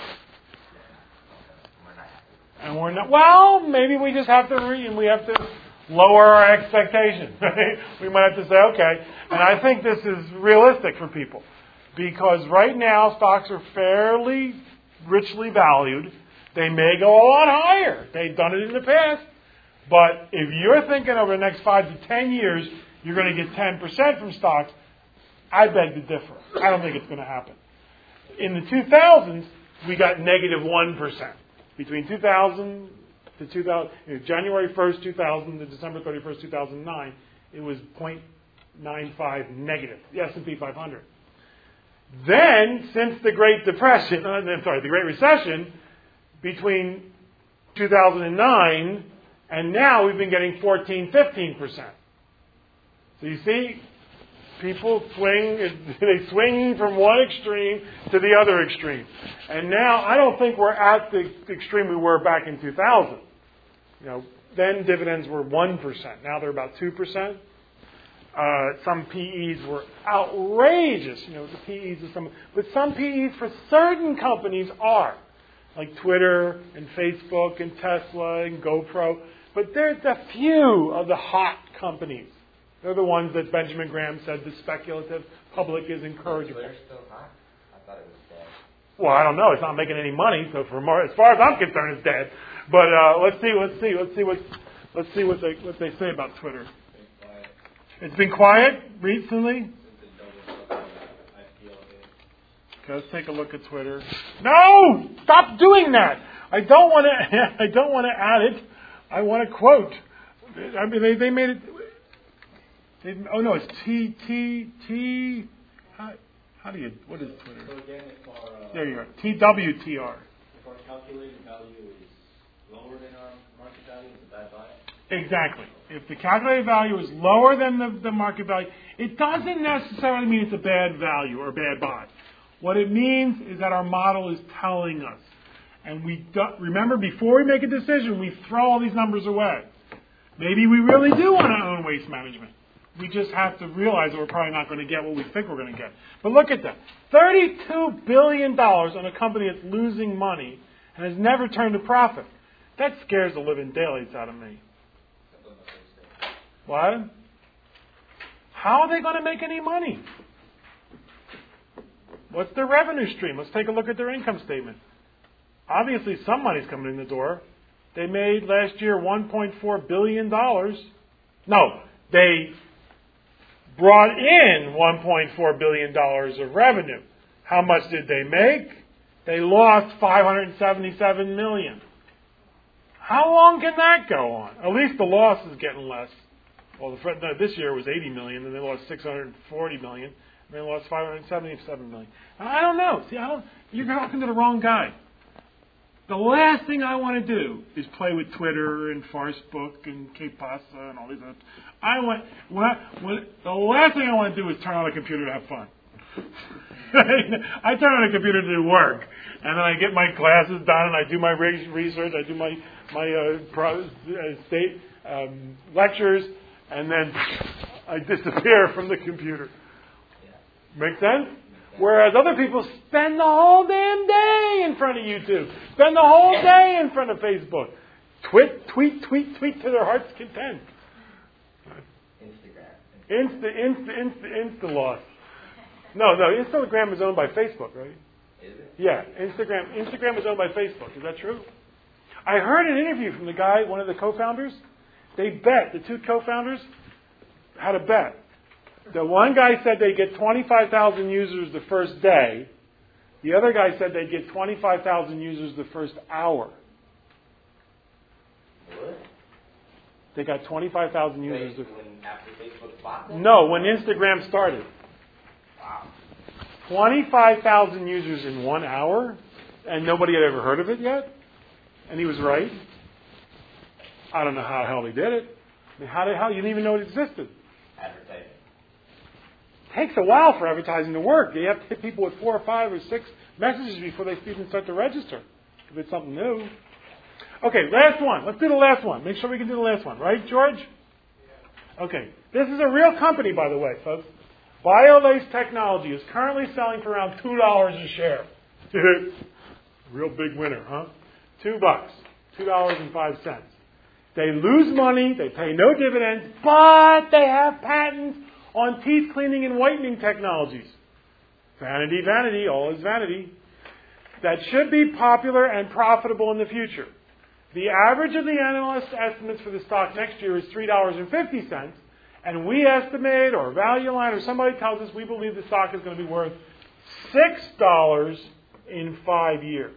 And we're not. Well, maybe we just have to lower our expectations. Right? We might have to say, okay. And I think this is realistic for people because right now stocks are fairly richly valued. They may go a lot higher. They've done it in the past. But if you're thinking over the next 5 to 10 years, you're going to get 10% from stocks, I beg to differ. I don't think it's going to happen. In the 2000s, we got negative 1%. Between 2000 to January 1st, 2000 to December 31st, 2009, it was 0.95 negative, the S&P 500. Then, since the Great Depression, the Great Recession, between 2009 and now, we've been getting 15%. So you see, people they swing from one extreme to the other extreme. And now, I don't think we're at the extreme we were back in 2000. Then dividends were 1%. Now they're about 2%. Some PEs were outrageous. The PEs of but some PEs for certain companies are, like Twitter and Facebook and Tesla and GoPro. But they're the few of the hot companies. They're the ones that Benjamin Graham said the speculative public is encouraging. Twitter's still hot? I thought it was dead. Well, I don't know. It's not making any money, so as far as I'm concerned, it's dead. But let's see what they say about Twitter. It's been quiet recently. Okay, let's take a look at Twitter. No, stop doing that. I don't want to add it. I want to quote. I mean, they made it. Oh no, it's T. How do you? What is Twitter? So again, There you are. TWTR. If our calculated value is lower than our market value, it's a bad buy. Exactly. If the calculated value is lower than the market value, it doesn't necessarily mean it's a bad value or a bad buy. What it means is that our model is telling us. And remember, before we make a decision, we throw all these numbers away. Maybe we really do want to own Waste Management. We just have to realize that we're probably not going to get what we think we're going to get. But look at that. $32 billion on a company that's losing money and has never turned a profit. That scares the living daylights out of me. What? How are they going to make any money? What's their revenue stream? Let's take a look at their income statement. Obviously, some money's coming in the door. They made last year $1.4 billion. No, they brought in $1.4 billion of revenue. How much did they make? They lost $577 million. How long can that go on? At least the loss is getting less. Well, this year was $80 million, and they lost $640 million, and they lost $577 million. I don't know. See, you're talking to the wrong guy. The last thing I want to do is play with Twitter and Farcebook and KPasa and all these other. The last thing I want to do is turn on a computer to have fun. I turn on a computer to do work, and then I get my classes done, and I do my research, I do my state lectures, and then I disappear from the computer. Make sense? Whereas other people spend the whole damn day in front of YouTube. Spend the whole day in front of Facebook. Tweet to their heart's content. Insta loss. No, Instagram is owned by Facebook, right? Is it? Yeah, Instagram is owned by Facebook. Is that true? I heard an interview from the guy, one of the co-founders. The two co-founders had a bet. The one guy said they'd get 25,000 users the first day. The other guy said they'd get 25,000 users the first hour. What? They got 25,000 users. After Facebook bought them? No, when Instagram started. Wow. 25,000 users in 1 hour, and nobody had ever heard of it yet? And he was right. I don't know how the hell he did it. I mean, how the hell? You didn't even know it existed. Advertising. It takes a while for advertising to work. You have to hit people with 4 or 5 or 6 messages before they even start to register, if it's something new. Okay, last one. Let's do the last one. Make sure we can do the last one. Right, George? Okay. This is a real company, by the way, folks. BioLace Technology is currently selling for around $2 a share. Real big winner, huh? $2. $2.05. They lose money, they pay no dividends, but they have patents on teeth cleaning and whitening technologies. Vanity, vanity, all is vanity. That should be popular and profitable in the future. The average of the analyst estimates for the stock next year is $3.50, and we estimate, or Value Line, or somebody tells us we believe the stock is going to be worth $6 in 5 years.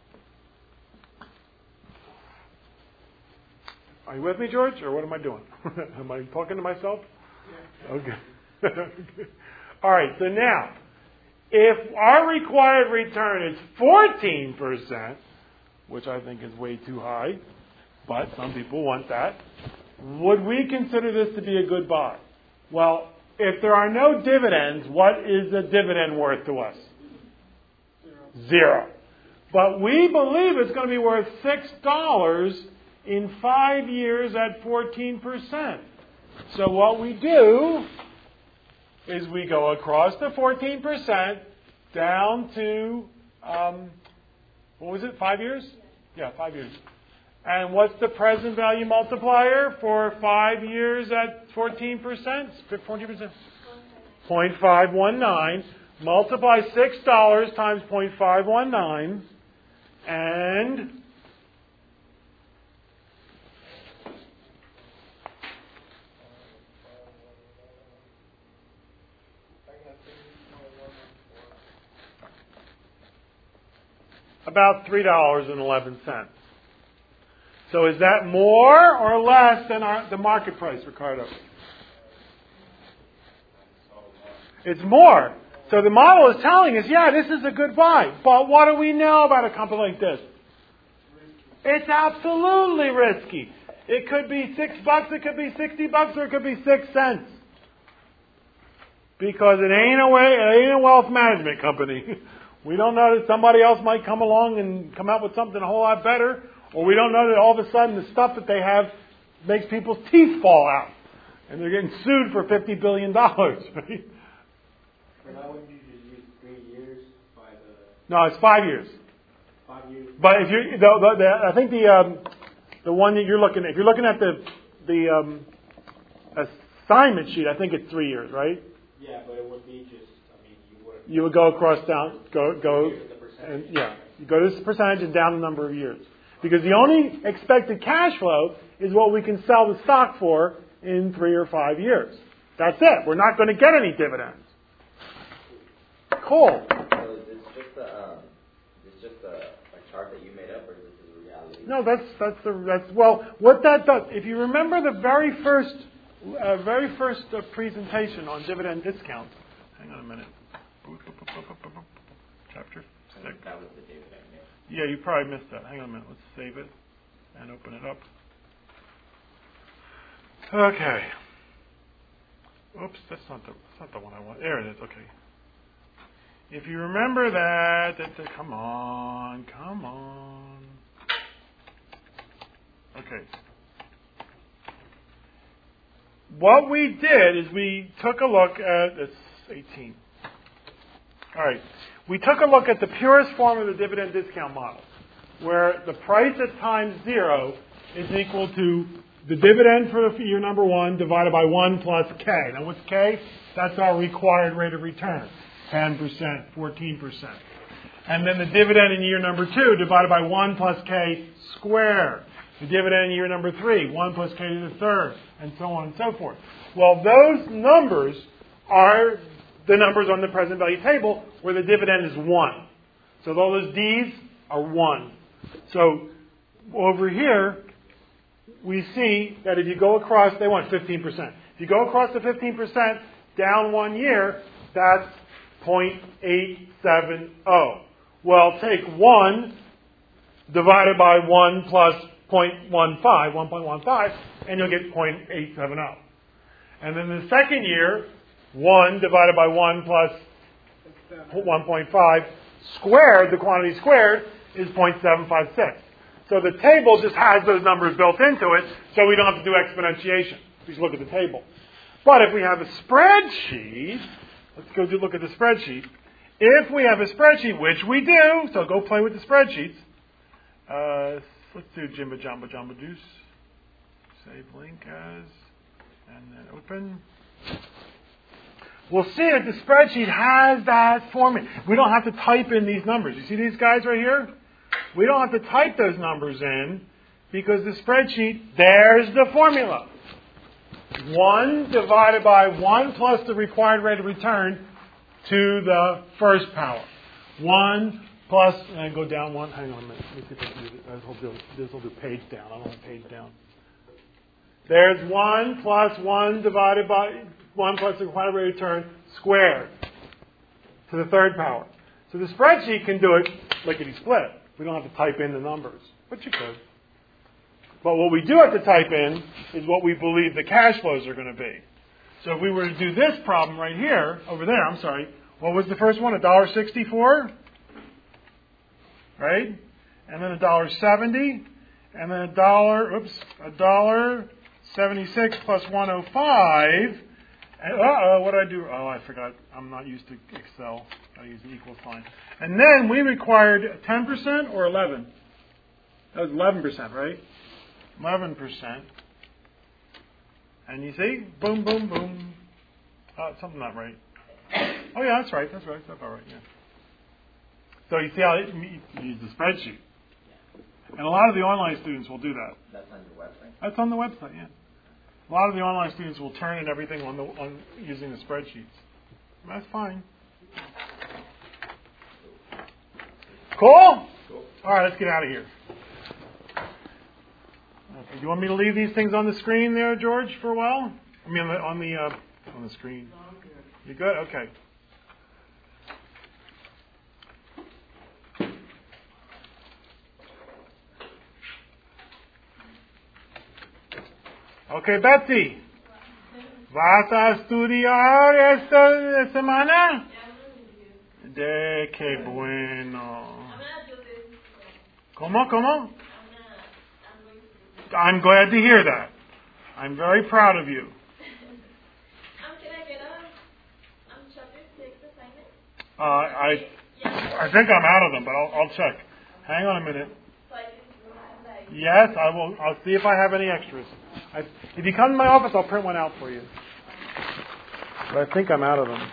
Are you with me, George, or what am I doing? Am I talking to myself? Yeah. Okay. All right, so now, if our required return is 14%, which I think is way too high, but some people want that, would we consider this to be a good buy? Well, if there are no dividends, what is the dividend worth to us? Zero. But we believe it's going to be worth $6 in 5 years at 14%. So what we do is we go across the 14% down to, what was it, 5 years? Yeah, 5 years. And what's the present value multiplier for 5 years at 14%? 14%? 0.519. Multiply $6 times 0.519 and about $3.11. So is that more or less than the market price, Ricardo? It's more. So the model is telling us, yeah, this is a good buy. But what do we know about a company like this? It's absolutely risky. It could be $6, it could be $60, or it could be 6 cents. Because it ain't a wealth management company. We don't know that somebody else might come along and come out with something a whole lot better. Or we don't know that all of a sudden the stuff that they have makes people's teeth fall out. And they're getting sued for $50 billion. Right? But why wouldn't you just use 3 years by the... No, it's 5 years. 5 years? But if you, I think the one that you're looking at, if you're looking at the assignment sheet, I think it's 3 years, right? Yeah, but it would be just, you would go across down, and yeah, you go to this percentage and down the number of years. Because the only expected cash flow is what we can sell the stock for in 3 or 5 years. That's it. We're not going to get any dividends. Cool. So is this just a chart that you made up, or is this a reality? No, that's well. What that does, if you remember the very first presentation on dividend discounts. Hang on a minute. Chapter 6. that was the dividend. Yeah, you probably missed that. Hang on a minute. Let's save it and open it up. Okay. Oops, that's not the one I want. There it is. Okay. If you remember that, come on. Okay. What we did is we took a look at, it's 18. All right. We took a look at the purest form of the dividend discount model, where the price at time 0 is equal to the dividend for the year number 1 divided by 1 plus K. Now what's K? That's our required rate of return. 10%, 14%. And then the dividend in year number 2 divided by 1 plus K squared. The dividend in year number 3, 1 plus K to the third, and so on and so forth. Well, those numbers are the numbers on the present value table where the dividend is 1. So all those D's are 1. So over here, we see that if you go across, they want 15%. If you go across the 15% down 1 year, that's 0.870. Well, take 1 divided by 1 plus 1.15, and you'll get 0.870. And then the second year, 1 divided by 1 plus 1.5 squared, the quantity squared, is 0.756. So the table just has those numbers built into it, so we don't have to do exponentiation. We just look at the table. But if we have a spreadsheet, let's go look at the spreadsheet. If we have a spreadsheet, which we do, so go play with the spreadsheets. Let's do Jimba Jamba Jamba Juice. Save link as, and then open. We'll see that the spreadsheet has that formula. We don't have to type in these numbers. You see these guys right here? We don't have to type those numbers in because the spreadsheet, there's the formula. 1 divided by 1 plus the required rate of return to the first power. 1 plus, and go down 1. Hang on a minute. Let me see if I can do this. This will do page down. I don't want page down. There's 1 plus 1 divided by 1 plus the required rate of return squared to the third power. So the spreadsheet can do it lickety-split. We don't have to type in the numbers, but you could. But what we do have to type in is what we believe the cash flows are going to be. So if we were to do this problem right here, over there, what was the first one? $1.64? Right? And then $1.70, and then $1.76 plus 105. And, what did I do? Oh, I forgot. I'm not used to Excel. I use the equal sign. And then we required 10% or 11? That was 11%, right? 11%. And you see? Boom, boom, boom. Something not right. Oh, yeah, that's right. That's right. That's about right, yeah. So you see how you use the spreadsheet. And a lot of the online students will do that. That's on your website? That's on the website, yeah. A lot of the online students will turn in everything on using the spreadsheets. That's fine. Cool? All right, let's get out of here. Okay, do you want me to leave these things on the screen there, George, for a while? I mean, on the screen. No, I'm good. You good? Okay. Okay, Betsy. ¿Vas a estudiar esta semana? De qué bueno. ¿Cómo? I'm glad to hear that. I'm very proud of you. I think I'm out of them, but I'll check. Hang on a minute. Yes, I will. I'll see if I have any extras. If you come to my office, I'll print one out for you. But I think I'm out of them.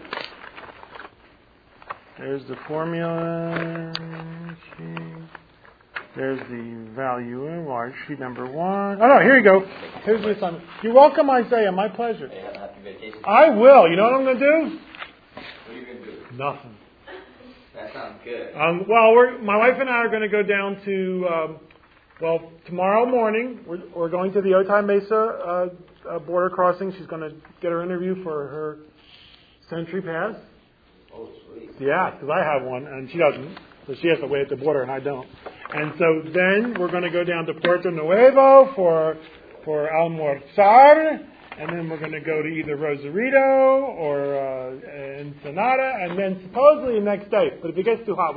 There's the formula sheet. There's the value in large sheet number 1. Oh no, here you go. Here's the assignment. You're welcome, Isaiah. My pleasure. Hey, have a happy vacation. I will. You know what I'm going to do? What are you going to do? Nothing. That sounds good. My wife and I are going to go down to, tomorrow morning, we're going to the Otay Mesa border crossing. She's going to get her interview for her Century Pass. Oh, sweet. Yeah, because I have one, and she doesn't. So she has to wait at the border, and I don't. And so then we're going to go down to Puerto Nuevo for almorzar, and then we're going to go to either Rosarito or Ensenada, and then supposedly the next day. But if it gets too hot,